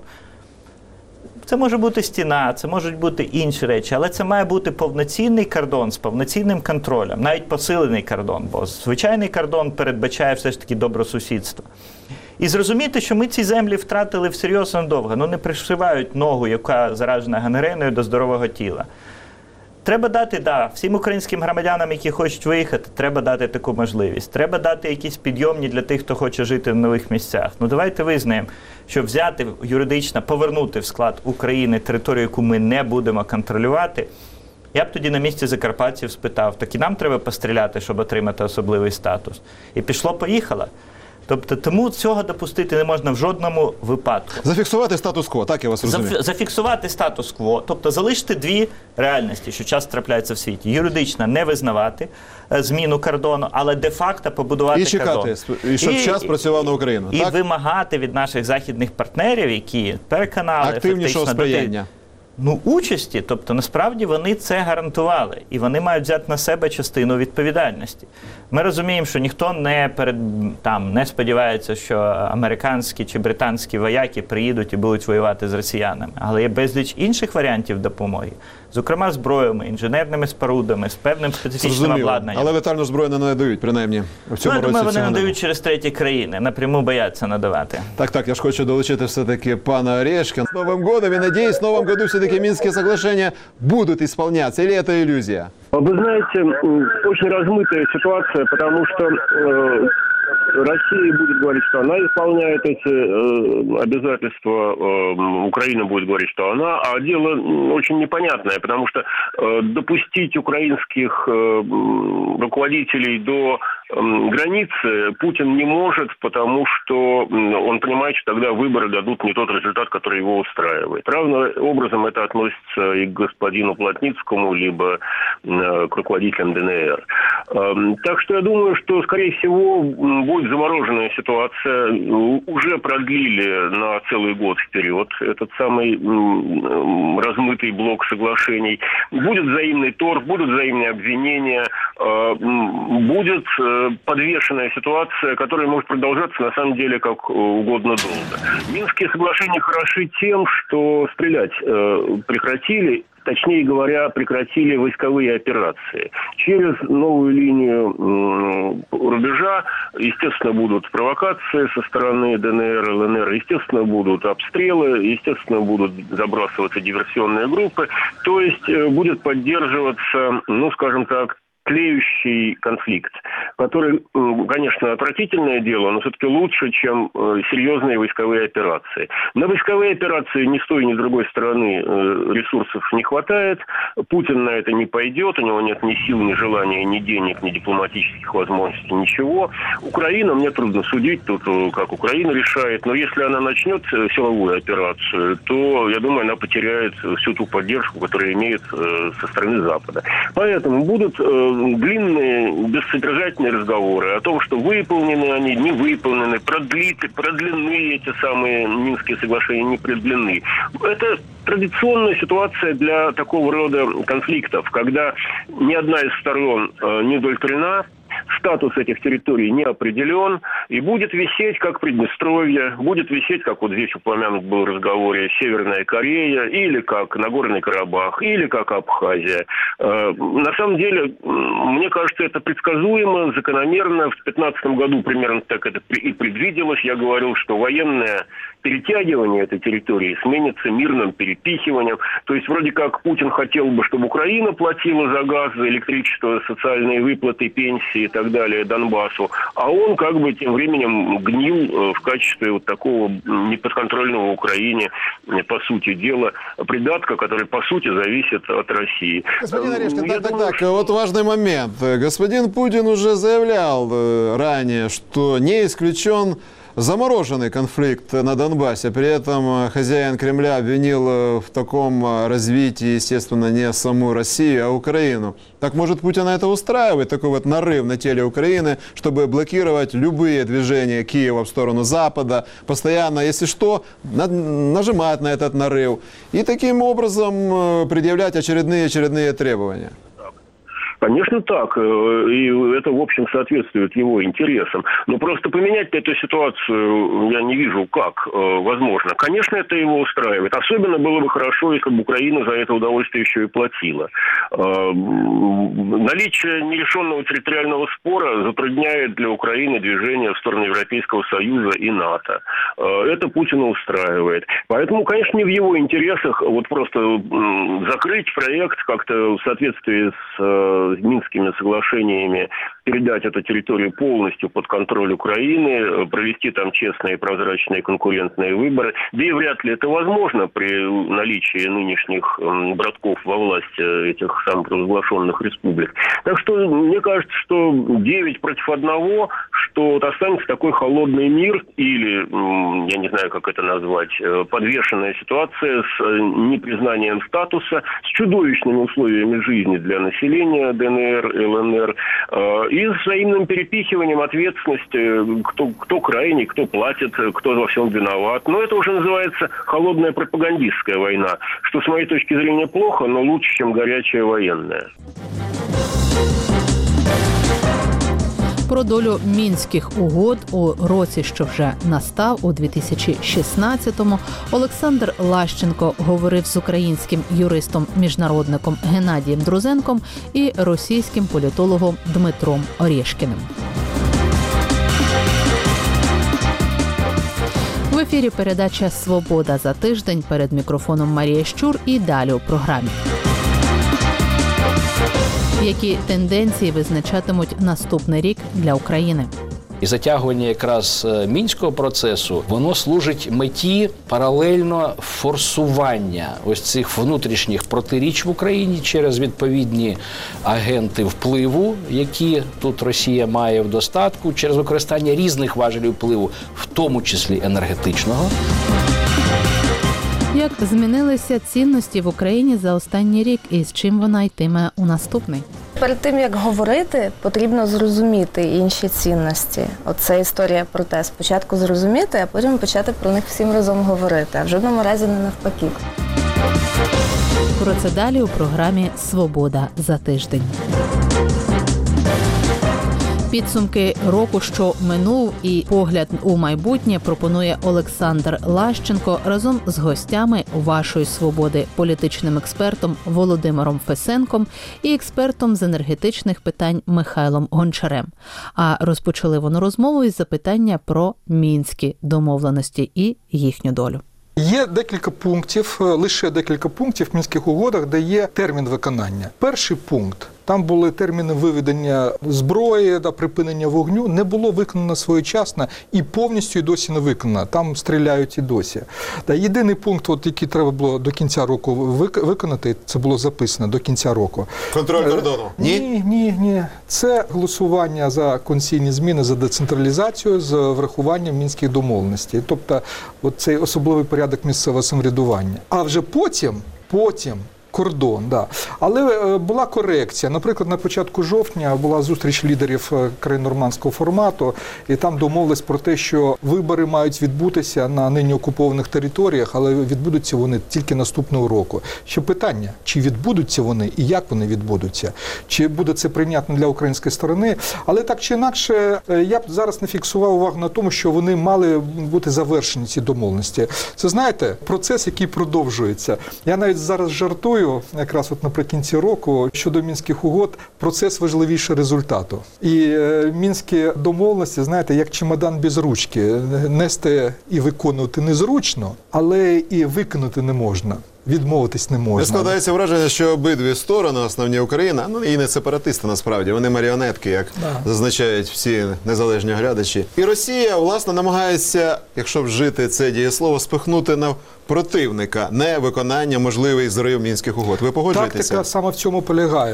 Це може бути стіна, це можуть бути інші речі, але це має бути повноцінний кордон з повноцінним контролем, навіть посилений кордон, бо звичайний кордон передбачає все ж таки добросусідство. І зрозуміти, що ми ці землі втратили всерйоз надовго, не пришивають ногу, яка заражена гангреною, до здорового тіла. Треба дати, всім українським громадянам, які хочуть виїхати, треба дати таку можливість. Треба дати якісь підйомні для тих, хто хоче жити в нових місцях. Давайте визнаємо, що взяти юридично, повернути в склад України територію, яку ми не будемо контролювати, Я б тоді на місці закарпатців спитав, так і нам треба постріляти, щоб отримати особливий статус. І пішло-поїхало. Тобто, тому цього допустити не можна в жодному випадку. Зафіксувати статус-кво, так я вас розумію? Зафіксувати статус-кво, тобто залишити дві реальності, що часто трапляються в світі. Юридично не визнавати зміну кордону, але де-факто побудувати кордон. І щоб час працював на Україну. І так? вимагати від наших західних партнерів, які переконали активнішого сприяння. Участі, тобто насправді вони це гарантували, і вони мають взяти на себе частину відповідальності. Ми розуміємо, що ніхто не сподівається, що американські чи британські вояки приїдуть і будуть воювати з росіянами, але є безліч інших варіантів допомоги, зокрема зброями, інженерними спорудами, з певним специфічним обладнанням. Але летальну зброю не надають, принаймні, в цьому році. Я думаю, вони надають через треті країни, напряму бояться надавати. Так, я ж хочу долучити все-таки пана Орешка. С Новым годом, и надеюсь, в новом году все-таки Минские соглашения будут исполняться, или это иллюзия? Вы знаете, очень размытая ситуация, потому что Россия будет говорить, что она исполняет эти обязательства, Украина будет говорить, что она, а дело очень непонятное, потому что допустить украинских руководителей до границы Путин не может, потому что он понимает, что тогда выборы дадут не тот результат, который его устраивает. Равным образом это относится и к господину Плотницкому, либо к руководителям ДНР. Так что я думаю, что, скорее всего, будет замороженная ситуация. Уже продлили на целый год вперед этот самый размытый блок соглашений. Будет взаимный торг, будут взаимные обвинения, будет подвешенная ситуация, которая может продолжаться на самом деле как угодно долго. Минские соглашения хороши тем, что стрелять прекратили. Точнее говоря, прекратили войсковые операции. Через новую линию рубежа, естественно, будут провокации со стороны ДНР, ЛНР, естественно, будут обстрелы, естественно, будут забрасываться диверсионные группы. То есть будет поддерживаться, скажем так, тлеющий конфликт, который, конечно, отвратительное дело, но все-таки лучше, чем серьезные войсковые операции. На войсковые операции ни с той, ни с другой стороны ресурсов не хватает. Путин на это не пойдет, у него нет ни сил, ни желания, ни денег, ни дипломатических возможностей, ничего. Украина, мне трудно судить, тут как Украина решает, но если она начнет силовую операцию, то, я думаю, она потеряет всю ту поддержку, которую имеет со стороны Запада. Поэтому будут длинные, бессодержательные разговоры о том, что выполнены они, не выполнены, продлены эти самые Минские соглашения, не продлены. Это традиционная ситуация для такого рода конфликтов, когда ни одна из сторон не удовлетворена, статус этих территорий не определен, и будет висеть, как Приднестровье, будет висеть, как вот здесь упомянут был в разговоре, Северная Корея, или как Нагорный Карабах, или как Абхазия. На самом деле, мне кажется, это предсказуемо, закономерно. В 2015 году примерно так это и предвиделось. Я говорил, что военное перетягивание этой территории сменится мирным перепихиванием. То есть вроде как Путин хотел бы, чтобы Украина платила за газ, за электричество, социальные выплаты, пенсии и так далее Донбассу, а он как бы тем временем гнил в качестве вот такого неподконтрольного Украине, по сути дела, придатка, который по сути зависит от России. Господин Орешкин, вот важный момент. Господин Путин уже заявлял ранее, что не исключен замороженный конфликт на Донбассе. При этом хозяин Кремля обвинил в таком развитии, естественно, не саму Россию, а Украину. Так может Путина это устраивает, такой вот нарыв на теле Украины, чтобы блокировать любые движения Киева в сторону Запада, постоянно, если что, нажимать на этот нарыв и таким образом предъявлять очередные требования? Конечно, так. И это, в общем, соответствует его интересам. Но просто поменять эту ситуацию я не вижу, как возможно. Конечно, это его устраивает. Особенно было бы хорошо, если бы Украина за это удовольствие еще и платила. Наличие нерешенного территориального спора затрудняет для Украины движение в сторону Европейского Союза и НАТО. Это Путина устраивает. Поэтому, конечно, не в его интересах вот просто закрыть проект как-то в соответствии с Минскими соглашениями, передать эту территорию полностью под контроль Украины, провести там честные, прозрачные, конкурентные выборы. Да и вряд ли это возможно при наличии нынешних братков во власти этих самопровозглашенных республик. Так что мне кажется, что 9 против 1, что вот останется такой холодный мир или, я не знаю, как это назвать, подвешенная ситуация с непризнанием статуса, с чудовищными условиями жизни для населения ДНР, ЛНР и с взаимным перепихиванием ответственности, кто крайний, кто платит, кто во всем виноват. Но это уже называется холодная пропагандистская война, что с моей точки зрения плохо, но лучше, чем горячая военная. Про долю мінських угод у році, що вже настав, у 2016-му, Олександр Лащенко говорив з українським юристом-міжнародником Геннадієм Друзенком і російським політологом Дмитром Орєшкіним. В ефірі передача «Свобода за тиждень», перед мікрофоном Марія Щур і далі у програмі. Які тенденції визначатимуть наступний рік для України? І затягування якраз Мінського процесу, воно служить меті паралельно форсування ось цих внутрішніх протиріч в Україні через відповідні агенти впливу, які тут Росія має в достатку, через використання різних важелів впливу, в тому числі енергетичного. Як змінилися цінності в Україні за останній рік і з чим вона йтиме у наступний? Перед тим, як говорити, потрібно зрозуміти інші цінності. Оце історія про те, спочатку зрозуміти, а потім почати про них всім разом говорити, а в жодному разі не навпаки. Про це далі у програмі «Свобода за тиждень». Підсумки року, що минув, і погляд у майбутнє пропонує Олександр Лащенко разом з гостями вашої «Свободи», політичним експертом Володимиром Фесенком і експертом з енергетичних питань Михайлом Гончарем. А розпочали вони розмову із запитання про мінські домовленості і їхню долю. Є декілька пунктів, лише декілька пунктів в Мінських угодах, де є термін виконання. Перший пункт. Там були терміни виведення зброї, припинення вогню. Не було виконано своєчасно і повністю і досі не виконано. Там стріляють і досі. Єдиний пункт, який треба було до кінця року виконати, це було записано до кінця року. Контроль кордону? Ні. Це голосування за конституційні зміни, за децентралізацію з врахуванням мінських домовленостей. Тобто цей особливий порядок місцевого самоврядування. А вже потім кордон, да. Але була корекція. Наприклад, на початку жовтня була зустріч лідерів країн нормандського формату, і там домовились про те, що вибори мають відбутися на нині окупованих територіях, але відбудуться вони тільки наступного року. Ще питання, чи відбудуться вони і як вони відбудуться? Чи буде це прийнятно для української сторони? Але так чи інакше, я б зараз не фіксував увагу на тому, що вони мали бути завершені, ці домовленості. Це, знаєте, процес, який продовжується. Я навіть зараз жартую, якраз наприкінці року, щодо Мінських угод, процес важливіше результату. І мінські домовленості, знаєте, як чемодан без ручки. Нести і виконувати незручно, але і виконати не можна. Відмовитись не можна. Складається враження, що обидві сторони, основні Україна, і не сепаратисти насправді, вони маріонетки, як зазначають всі незалежні глядачі. І Росія, власне, намагається, якщо вжити це дієслово, спихнути на противника невиконання можливий зрив Мінських угод. Ви погоджуєтеся? Тактика саме в цьому полягає.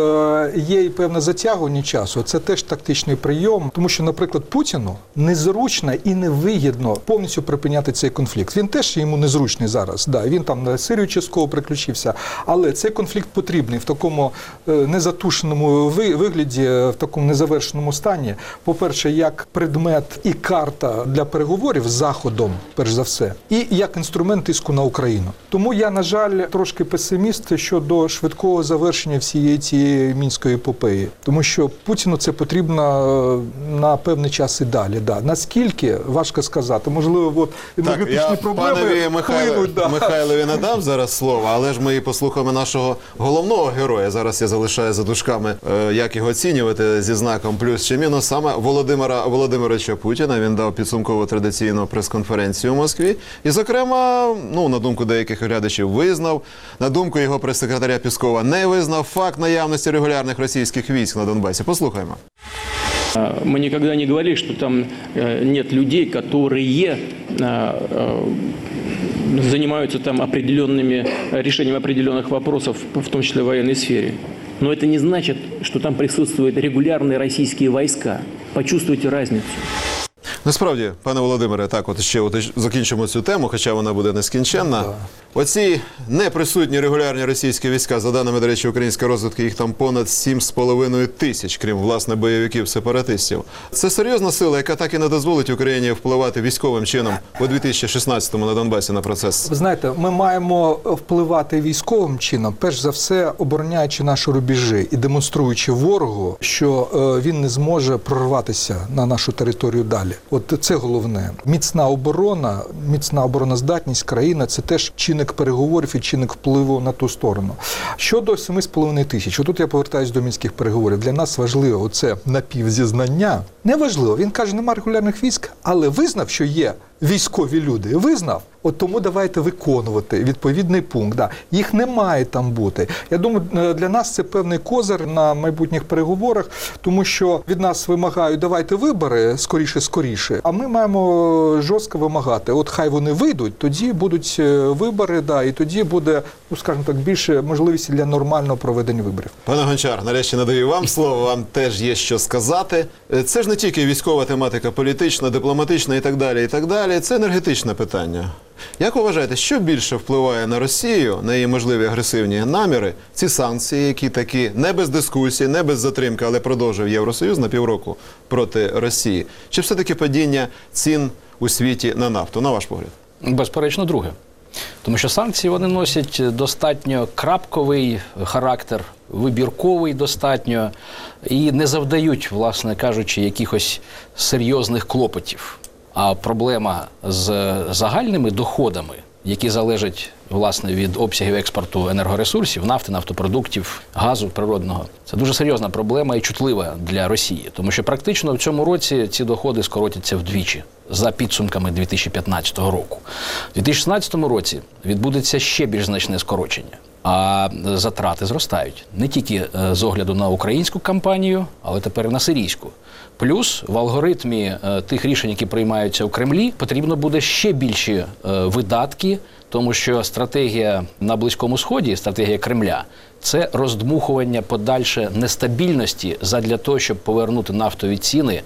Є і певне затягування часу, це теж тактичний прийом, тому що, наприклад, Путіну незручно і невигідно повністю припиняти цей конфлікт. Він теж йому незручний зараз. Да, він там на Сирію частково приключився, але цей конфлікт потрібний в такому незатушеному вигляді, в такому незавершеному стані. По-перше, як предмет і карта для переговорів з Заходом, перш за все, і як інструмент тиску на Україну. Тому я, на жаль, трошки песиміст щодо швидкого завершення всієї цієї мінської епопеї. Тому що Путіну це потрібно на певний час і далі. Да. Наскільки, важко сказати. Можливо, енергетичні проблеми панові Михайлові надам зараз слово, але ж ми послухаємо нашого головного героя. Зараз я залишаю за дужками, як його оцінювати зі знаком плюс чи мінус. Саме Володимира Володимировича Путіна. Він дав підсумкову традиційну прес-конференцію у Москві. І, зокрема, на думку деяких глядачів, визнав, на думку його прес-секретаря Пєскова, не визнав факт наявності регулярних російських військ на Донбасі. Послухаємо. Мы никогда не говорили, что там нет людей, которые занимаются там решением определенных вопросов, в том числе в военной сфере. Но это не значит, что там присутствуют регулярные российские войска. Почувствуйте разницу. Насправді, пане Володимире, так, ще закінчимо цю тему, хоча вона буде нескінченна. Оці неприсутні регулярні російські війська, за даними, до речі, української розвідки, їх там понад 7,5 тисяч, крім, власне, бойовиків-сепаратистів. Це серйозна сила, яка так і не дозволить Україні впливати військовим чином у 2016-му на Донбасі на процес. Ви знаєте, ми маємо впливати військовим чином, перш за все, обороняючи наші рубежі і демонструючи ворогу, що він не зможе прорватися на нашу територію далі. От це головне. Міцна обороноздатність країни – це теж чинник переговорів і чинник впливу на ту сторону. Щодо 7,5 тисяч, отут я повертаюся до мінських переговорів. Для нас важливо оце напівзізнання. Не важливо, він каже, немає регулярних військ, але визнав, що є військові люди. Визнав? От тому давайте виконувати відповідний пункт. Да. Їх не має там бути. Я думаю, для нас це певний козир на майбутніх переговорах, тому що від нас вимагають, давайте вибори скоріше, а ми маємо жорстко вимагати. От хай вони вийдуть, тоді будуть вибори, да, і тоді буде, скажімо так, більше можливості для нормального проведення виборів. Пане Гончар, нарешті надаю вам слово, вам теж є що сказати. Це ж не тільки військова тематика, політична, дипломатична і так далі, це енергетичне питання. Як ви вважаєте, що більше впливає на Росію, на її можливі агресивні наміри, ці санкції, які такі не без дискусії, не без затримки, але продовжив Євросоюз на півроку проти Росії? Чи все-таки падіння цін у світі на нафту, на ваш погляд? Безперечно, друге. Тому що санкції вони носять достатньо крапковий характер, вибірковий достатньо, і не завдають, власне кажучи, якихось серйозних клопотів. А проблема з загальними доходами, які залежать, власне, від обсягів експорту енергоресурсів, нафти, нафтопродуктів, газу природного, це дуже серйозна проблема і чутлива для Росії. Тому що практично в цьому році ці доходи скоротяться вдвічі за підсумками 2015 року. У 2016 році відбудеться ще більш значне скорочення. А затрати зростають не тільки з огляду на українську кампанію, але тепер і на сирійську. Плюс в алгоритмі тих рішень, які приймаються у Кремлі, потрібно буде ще більші видатки, тому що стратегія на Близькому Сході, стратегія Кремля, це роздмухування подальше нестабільності задля того, щоб повернути нафтові ціни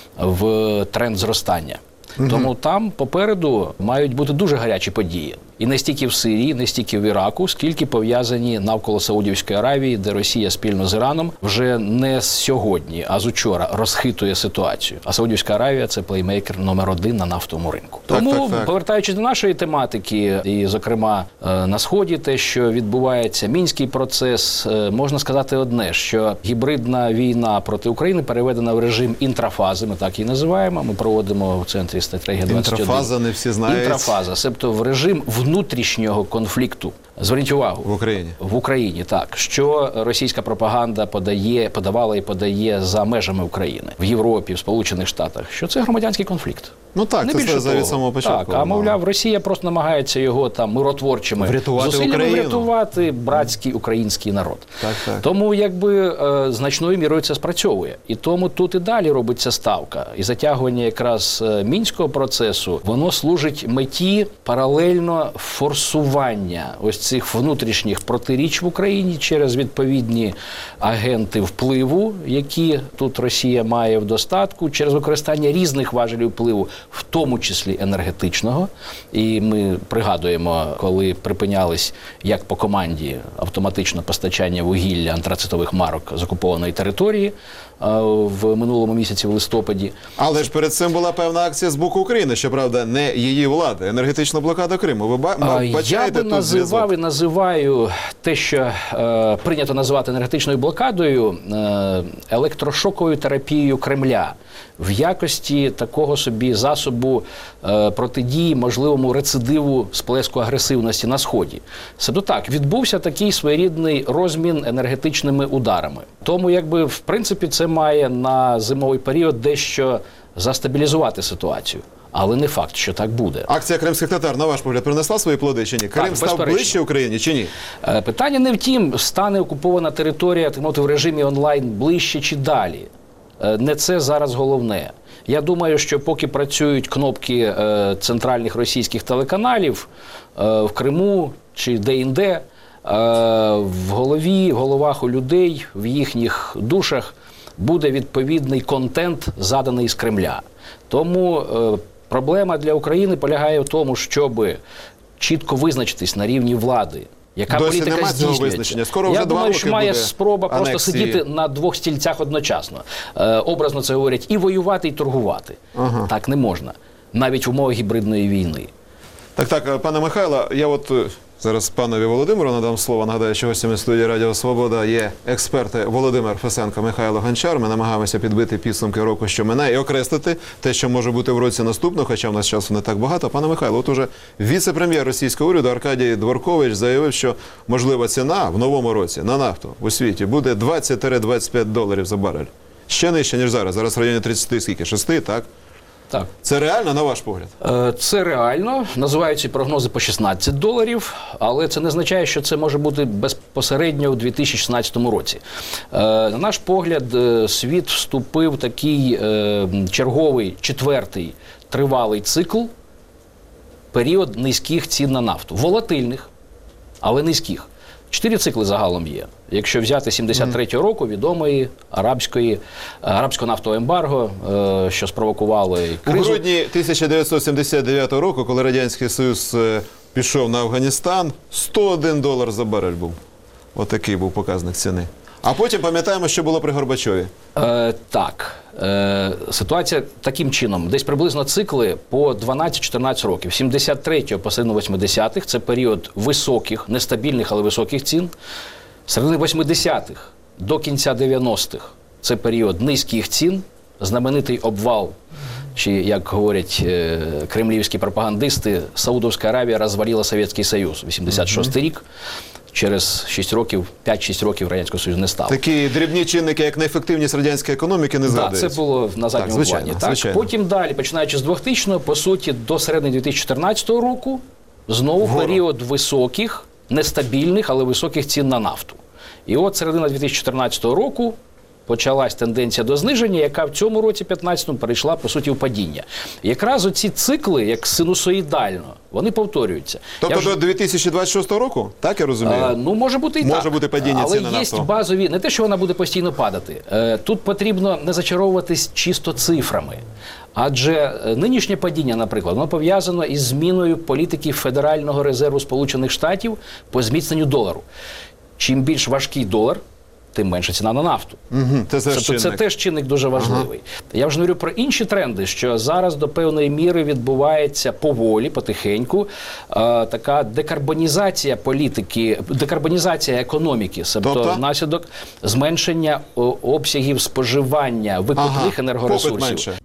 в тренд зростання. Тому там попереду мають бути дуже гарячі події. І не стільки в Сирії, не стільки в Іраку, скільки пов'язані навколо Саудівської Аравії, де Росія спільно з Іраном вже не сьогодні, а з учора розхитує ситуацію. А Саудівська Аравія – це плеймейкер номер 1 на нафтовому ринку. Тому, повертаючись до нашої тематики, і, зокрема, на Сході, те, що відбувається, мінський процес, можна сказати одне, що гібридна війна проти України переведена в режим інтрафази, ми так її називаємо, ми проводимо в центрі стратегія 21. Інтрафаза, не всі знають. Інтрафаза, себто в режим внутрішнього конфлікту. Зверніть увагу. В Україні. В Україні, так. Що російська пропаганда подавала і подає за межами України, в Європі, в Сполучених Штатах, що це громадянський конфлікт. Ну так, не це від самого початку. Так, а мовляв, Росія просто намагається його там миротворчими зусиллями врятувати братський український народ. Так. Тому якби значною мірою це спрацьовує. І тому тут і далі робиться ставка. І затягування якраз мінського процесу, воно служить меті паралельно форсування ось цих внутрішніх протиріч в Україні через відповідні агенти впливу, які тут Росія має в достатку, через використання різних важелів впливу, в тому числі енергетичного. І ми пригадуємо, коли припинялись, як по команді, автоматично постачання вугілля антрацитових марок з окупованої території в минулому місяці, в листопаді. Але ж перед цим була певна акція з боку України, щоправда, не її влади, енергетична блокада Криму. Ви бачаєте тут зв'язок? підстави називаю те, що прийнято називати енергетичною блокадою, електрошоковою терапією Кремля в якості такого собі засобу протидії можливому рецидиву сплеску агресивності на Сході. Себто так, відбувся такий своєрідний розмін енергетичними ударами. Тому, в принципі, це має на зимовий період дещо застабілізувати ситуацію. Але не факт, що так буде. Акція кримських татар, на ваш погляд, принесла свої плоди чи ні? Крим став ближче Україні чи ні? Питання не в тім, стане окупована територія в режимі онлайн ближче чи далі. Не це зараз головне. Я думаю, що поки працюють кнопки центральних російських телеканалів в Криму чи де-інде, в головах у людей, в їхніх душах буде відповідний контент, заданий з Кремля. Тому проблема для України полягає в тому, щоб чітко визначитись на рівні влади, яка досі політика здійснюється. Скоро вже 2 роки думаю, що має буде спроба просто анексії. сидіти на 2 стільцях одночасно. Образно це говорять, і воювати, і торгувати. Ага. Так не можна. Навіть в умовах гібридної війни. Так, пане Михайло, я зараз панові Володимиру надам слово. Нагадаю, що гостями студії Радіо Свобода є експерти Володимир Фесенко, Михайло Гончар. Ми намагаємося підбити підсумки року, що минає, і окреслити те, що може бути в році наступного, хоча в нас часу не так багато. Пане Михайло, уже віце-прем'єр російського уряду Аркадій Дворкович заявив, що можлива ціна в новому році на нафту у світі буде $20-25 за барель. Ще нижче, ніж зараз. Зараз в районі 30, скільки? 6, так? Так. Це реально, на ваш погляд? Це реально. Називають ці прогнози по $16, але це не означає, що це може бути безпосередньо у 2016 році. На наш погляд, світ вступив в такий черговий, 4-й тривалий цикл, період низьких цін на нафту. Волатильних, але низьких. 4 цикли загалом є. Якщо взяти 73-го року, відомої арабського нафтового ембарго, що спровокувало кризу. У грудні 1979 року, коли Радянський Союз пішов на Афганістан, $101 за барель був. Отакий був показник ціни. А потім пам'ятаємо, що було при Горбачові. Так. Ситуація таким чином. Десь приблизно цикли по 12-14 років. 73-го по середину 80-х – це період високих, нестабільних, але високих цін. З середини 80-х до кінця 90-х – це період низьких цін. Знаменитий обвал, чи, як говорять кремлівські пропагандисти, Саудовська Аравія розвалила Совєтський Союз. 86-й рік. Через 5-6 років Радянського Союзу не стало. Такі дрібні чинники, як неефективність радянської економіки, не згадуються. Так, це було на задньому плані. Потім далі, починаючи з 2000-го, по суті, до середини 2014 року, знову період високих, нестабільних, але високих цін на нафту. І от середина 2014 року почалась тенденція до зниження, яка в цьому році, 15-му, перейшла, по суті, в падіння. І якраз оці цикли, як синусоїдально, вони повторюються. Тобто до 2026 року? Так я розумію? Може бути і так. Може бути падіння ціни на нафту. Але є базові, не те, що вона буде постійно падати. Тут потрібно не зачаровуватись чисто цифрами. Адже нинішнє падіння, наприклад, воно пов'язано із зміною політики Федерального резерву Сполучених Штатів по зміцненню долару. Чим більш важкий долар, тим менша ціна на нафту. Це теж чинник дуже важливий. Я вже говорю про інші тренди, що зараз до певної міри відбувається поволі, потихеньку, така декарбонізація політики, декарбонізація економіки, тобто внаслідок зменшення обсягів споживання викопних енергоресурсів.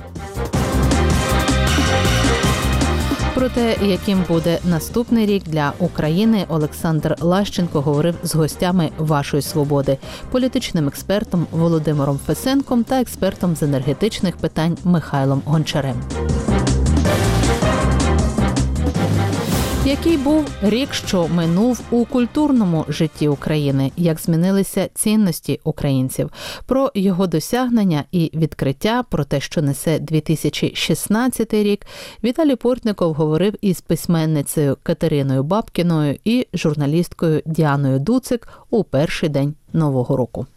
Про те, яким буде наступний рік для України, Олександр Лащенко говорив з гостями «Вашої свободи», політичним експертом Володимиром Фесенком та експертом з енергетичних питань Михайлом Гончарем. Який був рік, що минув у культурному житті України? Як змінилися цінності українців? Про його досягнення і відкриття, про те, що несе 2016 рік, Віталій Портников говорив із письменницею Катериною Бабкіною і журналісткою Діаною Дуцик у перший день Нового року.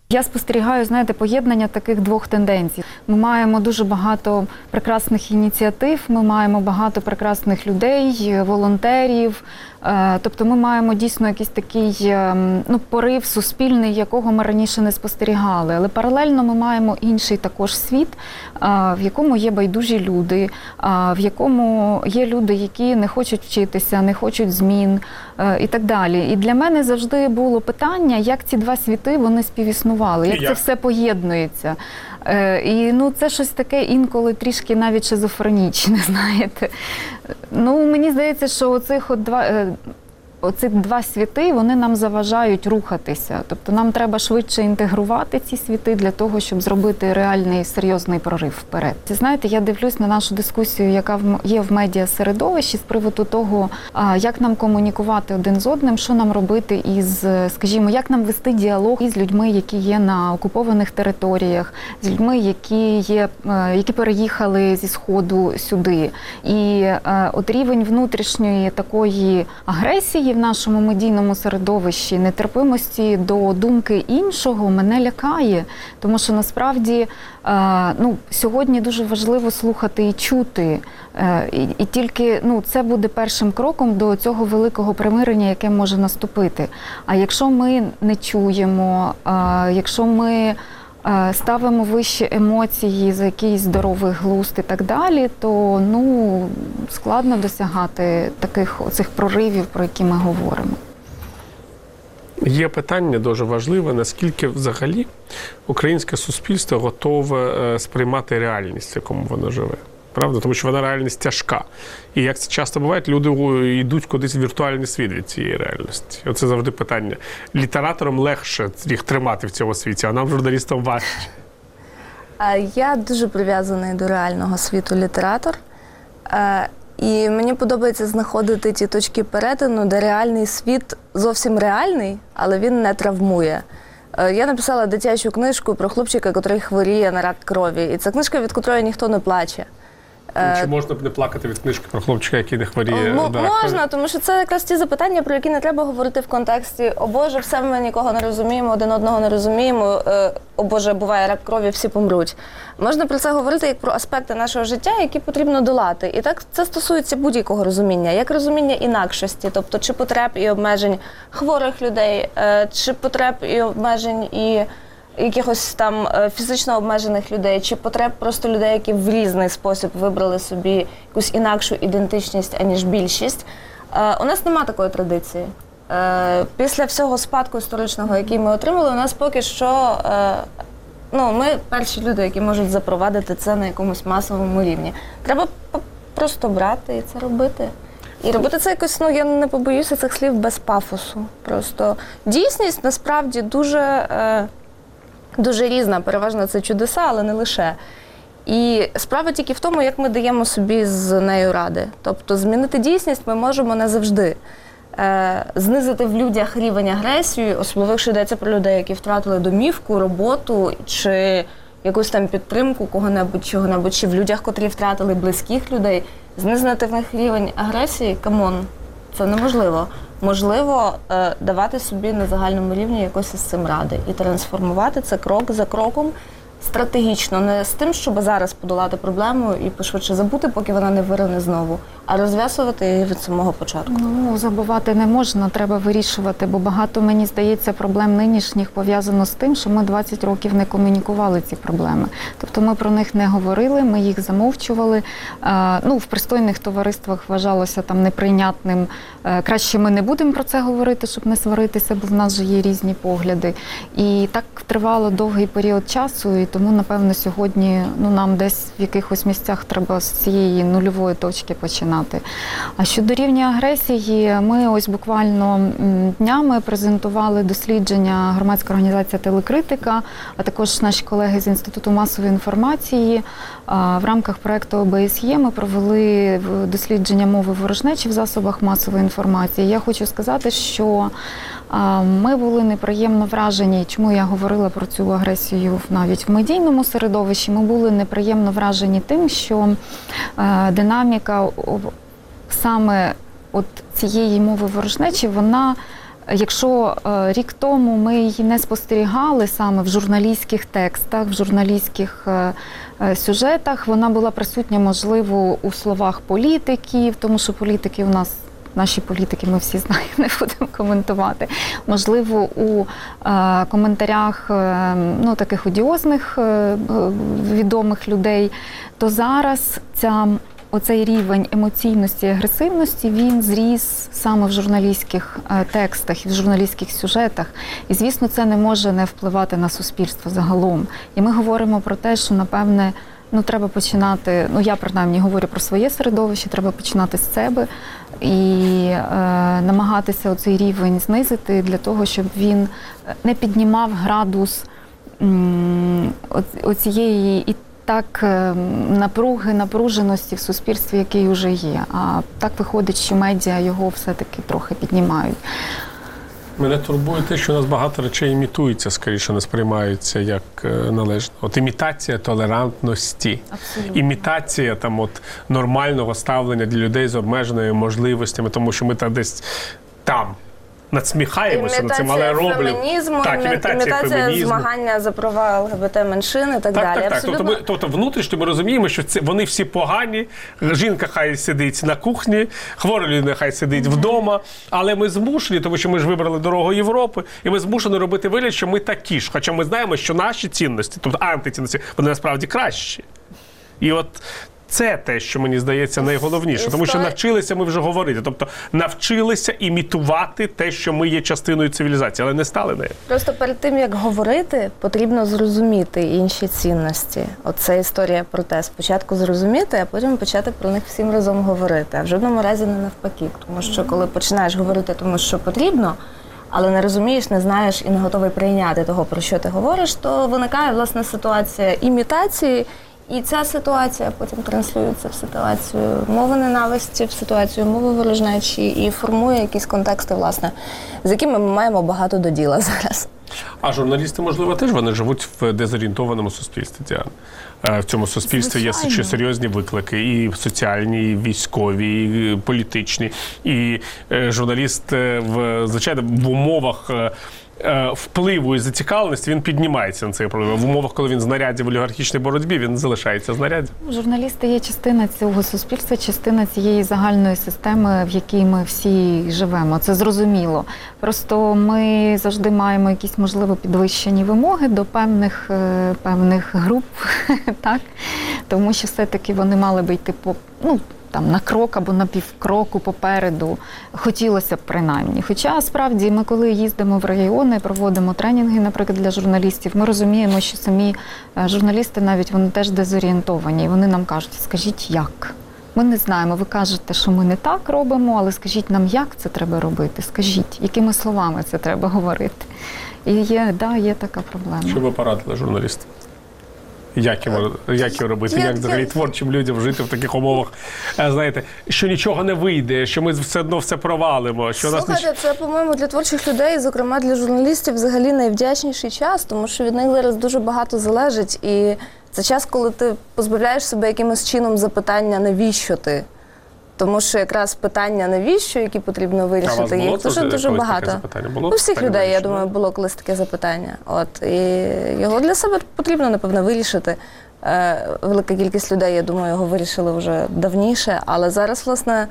Я спостерігаю, знаєте, поєднання таких двох тенденцій. Ми маємо дуже багато прекрасних ініціатив, ми маємо багато прекрасних людей, волонтерів. Тобто ми маємо дійсно якийсь такий порив суспільний, якого ми раніше не спостерігали. Але паралельно ми маємо інший також світ, в якому є байдужі люди, в якому є люди, які не хочуть вчитися, не хочуть змін і так далі. І для мене завжди було питання, як ці два світи, вони співіснували, як це все поєднується. І це щось таке інколи трішки навіть шизофренічне, знаєте. Мені здається, що оці два світи, вони нам заважають рухатися. Тобто нам треба швидше інтегрувати ці світи для того, щоб зробити реальний, серйозний прорив вперед. Знаєте, я дивлюсь на нашу дискусію, яка є в медіасередовищі з приводу того, як нам комунікувати один з одним, що нам робити скажімо, як нам вести діалог із людьми, які є на окупованих територіях, з людьми, які переїхали зі Сходу сюди. І от рівень внутрішньої такої агресії в нашому медійному середовищі, нетерпимості до думки іншого мене лякає. Тому що насправді сьогодні дуже важливо слухати і чути. І тільки це буде першим кроком до цього великого примирення, яке може наступити. А якщо ми не чуємо, якщо ми ставимо вищі емоції за якийсь здоровий глузд і так далі, то складно досягати оцих проривів, про які ми говоримо. Є питання дуже важливе, наскільки взагалі українське суспільство готове сприймати реальність, в якому воно живе. Правда? Тому що вона реальність тяжка. І як це часто буває, люди йдуть кудись в віртуальний світ від цієї реальності. Оце завжди питання. Літераторам легше їх тримати в цьому світі, а нам, журналістам, важче. Я дуже прив'язаний до реального світу літератор. І мені подобається знаходити ті точки перетину, де реальний світ зовсім реальний, але він не травмує. Я написала дитячу книжку про хлопчика, який хворіє на рак крові. І це книжка, від якої ніхто не плаче. Чи можна б не плакати від книжки про хлопчика, який не хворіє? Можна, тому що це якраз ті запитання, про які не треба говорити в контексті «О Боже, все ми нікого не розуміємо, один одного не розуміємо, о Боже, буває рак крові, всі помруть». Можна про це говорити як про аспекти нашого життя, які потрібно долати. І так це стосується будь-якого розуміння, як розуміння інакшості, тобто чи потреб і обмежень хворих людей, чи потреб і обмежень і якихось там фізично обмежених людей, чи потреб просто людей, які в різний спосіб вибрали собі якусь інакшу ідентичність, аніж більшість. У нас немає такої традиції. Після всього спадку історичного, який ми отримали, у нас поки що, ми перші люди, які можуть запровадити це на якомусь масовому рівні. Треба просто брати і це робити. І робити це якось, я не побоюся цих слів, без пафосу. Просто дійсність насправді дуже різна, переважно це чудеса, але не лише. І справа тільки в тому, як ми даємо собі з нею ради. Тобто змінити дійсність ми можемо не завжди. Знизити в людях рівень агресії, особливо якщо йдеться про людей, які втратили домівку, роботу чи якусь там підтримку кого-небудь, чого-небудь, чи в людях, котрі втратили близьких людей, знизити в них рівень агресії, камон, це неможливо. Можливо, давати собі на загальному рівні якось із цим ради і трансформувати це крок за кроком стратегічно, не з тим, щоб зараз подолати проблему і пошвидше забути, поки вона не вирине знову, а розв'язувати її від самого початку. Забувати не можна, треба вирішувати, бо багато, мені здається, проблем нинішніх пов'язано з тим, що ми 20 років не комунікували ці проблеми. Тобто ми про них не говорили, ми їх замовчували. В пристойних товариствах вважалося там неприйнятним. Краще ми не будемо про це говорити, щоб не сваритися, бо в нас же є різні погляди. І так тривало довгий період часу, і тому, напевно, сьогодні нам десь в якихось місцях треба з цієї нульової точки починати. А щодо рівня агресії, ми ось буквально днями презентували дослідження громадська організація «Телекритика», а також наші колеги з Інституту масової інформації. В рамках проєкту ОБСЄ ми провели дослідження мови ворожнечі в засобах масової інформації. Я хочу сказати, що ми були неприємно вражені, чому я говорила про цю агресію навіть в медійному середовищі, ми були неприємно вражені тим, що динаміка саме цієї мови ворожнечі, вона якщо рік тому ми її не спостерігали саме в журналістських текстах, в журналістських сюжетах, вона була присутня, можливо, у словах політиків, тому що політики у нас, наші політики, ми всі знаємо, не будемо коментувати. Можливо, у коментарях таких одіозних відомих людей, то зараз оцей рівень емоційності і агресивності, він зріс саме в журналістських текстах і в журналістських сюжетах. І, звісно, це не може не впливати на суспільство загалом. І ми говоримо про те, що, напевне, треба починати, я принаймні говорю про своє середовище, треба починати з себе і намагатися оцей рівень знизити для того, щоб він не піднімав градус оцієї і так напруженості в суспільстві, який вже є. А так виходить, що медіа його все-таки трохи піднімають. Мене турбує те, що у нас багато речей імітується, скоріше не сприймаються як належно. От імітація толерантності, імітація нормального ставлення для людей з обмеженими можливостями, тому що ми десь там надсміхаємося над цим, але роблять. Імітація змагання за права ЛГБТ-меншин і так далі. Абсолютно. Тобто внутрішньо ми розуміємо, що вони всі погані, жінка хай сидить на кухні, хвора людина хай сидить вдома, але ми змушені, тому що ми ж вибрали дорогу Європи, і ми змушені робити вигляд, що ми такі ж, хоча ми знаємо, що наші цінності, тобто антицінності, вони насправді кращі. І от це те, що мені здається найголовніше, тому що навчилися ми вже говорити, тобто навчилися імітувати те, що ми є частиною цивілізації, але не стали нею. Просто перед тим, як говорити, потрібно зрозуміти інші цінності. Оце історія про те, спочатку зрозуміти, а потім почати про них всім разом говорити. А в жодному разі не навпаки, тому що коли починаєш говорити тому, що потрібно, але не розумієш, не знаєш і не готовий прийняти того, про що ти говориш, то виникає, власне, ситуація імітації. І ця ситуація потім транслюється в ситуацію мови ненависті, в ситуацію мови ворожнечі і формує якісь контексти, власне, з якими ми маємо багато до діла зараз. А журналісти, можливо, теж вони живуть в дезорієнтованому суспільстві, Діана. В цьому суспільстві є серйозні виклики, і соціальні, і військові, і політичні. І журналіст, звичайно, в умовах впливу і зацікавленості він піднімається на цей проблем. В умовах, коли він знаряддя в олігархічній боротьбі, він залишається знаряддям. Журналісти є частина цього суспільства, частина цієї загальної системи, в якій ми всі живемо. Це зрозуміло. Просто ми завжди маємо якісь, можливо, підвищені вимоги до певних груп, так? Тому що все-таки вони мали би йти на крок або на півкроку попереду. Хотілося б принаймні. Хоча, справді, ми коли їздимо в регіони, проводимо тренінги, наприклад, для журналістів, ми розуміємо, що самі журналісти навіть, вони теж дезорієнтовані. І вони нам кажуть, скажіть, як? Ми не знаємо, ви кажете, що ми не так робимо, але скажіть нам, як це треба робити? Скажіть, якими словами це треба говорити? І є така проблема. Що ви порадили журналістам? Як його робити? Як взагалі творчим людям жити в таких умовах? Знаєте, що нічого не вийде, що ми все одно все провалимо. Слухайте, це, по-моєму, для творчих людей, зокрема для журналістів, взагалі найвдячніший час, тому що від них зараз дуже багато залежить. І це час, коли ти позбавляєш себе якимось чином запитання, навіщо ти? Тому що якраз питання навіщо, які потрібно вирішити, їх дуже багато. У всіх людей, я думаю, було колись таке запитання. І його для себе потрібно, напевно, вирішити. Велика кількість людей, я думаю, його вирішили вже давніше. Але зараз, власне,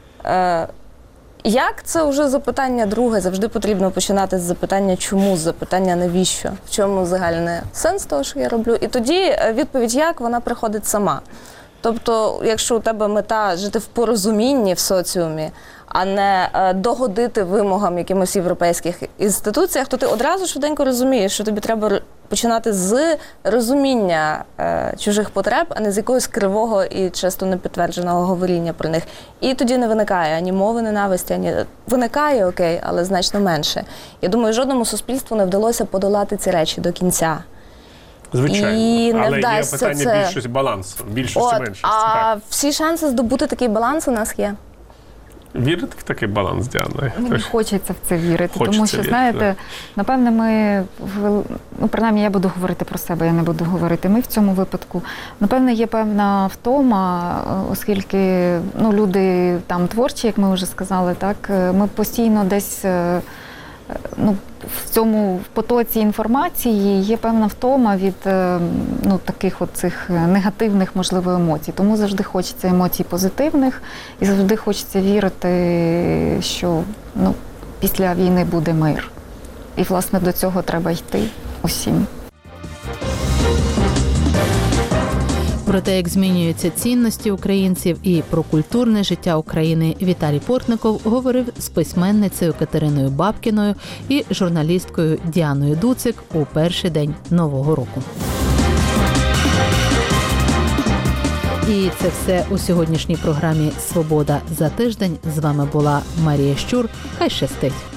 як це вже запитання друге. Завжди потрібно починати з запитання чому, з запитання навіщо, в чому загальний сенс того, що я роблю. І тоді відповідь як, вона приходить сама. Тобто, якщо у тебе мета жити в порозумінні в соціумі, а не догодити вимогам якимось європейських інституціях, то ти одразу швиденько розумієш, що тобі треба починати з розуміння чужих потреб, а не з якогось кривого і часто непідтвердженого говоріння про них. І тоді не виникає ані мови ненависті, ані виникає, окей, але значно менше. Я думаю, жодному суспільству не вдалося подолати ці речі до кінця. Звичайно, але є питання більшості балансу, більшості-меншості. А всі шанси здобути такий баланс у нас є. Вірите в такий баланс, Діана? Мені хочеться в це вірити, тому що, знаєте, напевне, ми, принаймні я буду говорити про себе, я не буду говорити ми в цьому випадку. Напевне, є певна втома, оскільки люди там творчі, як ми вже сказали, так, ми постійно десь в цьому потоці інформації є певна втома від таких цих негативних, можливо, емоцій. Тому завжди хочеться емоцій позитивних і завжди хочеться вірити, що після війни буде мир. І, власне, до цього треба йти усім. Про те, як змінюються цінності українців і про культурне життя України, Віталій Портников говорив з письменницею Катериною Бабкіною і журналісткою Діаною Дуцик у перший день Нового року. І це все у сьогоднішній програмі «Свобода за тиждень». З вами була Марія Щур. Хай щастить!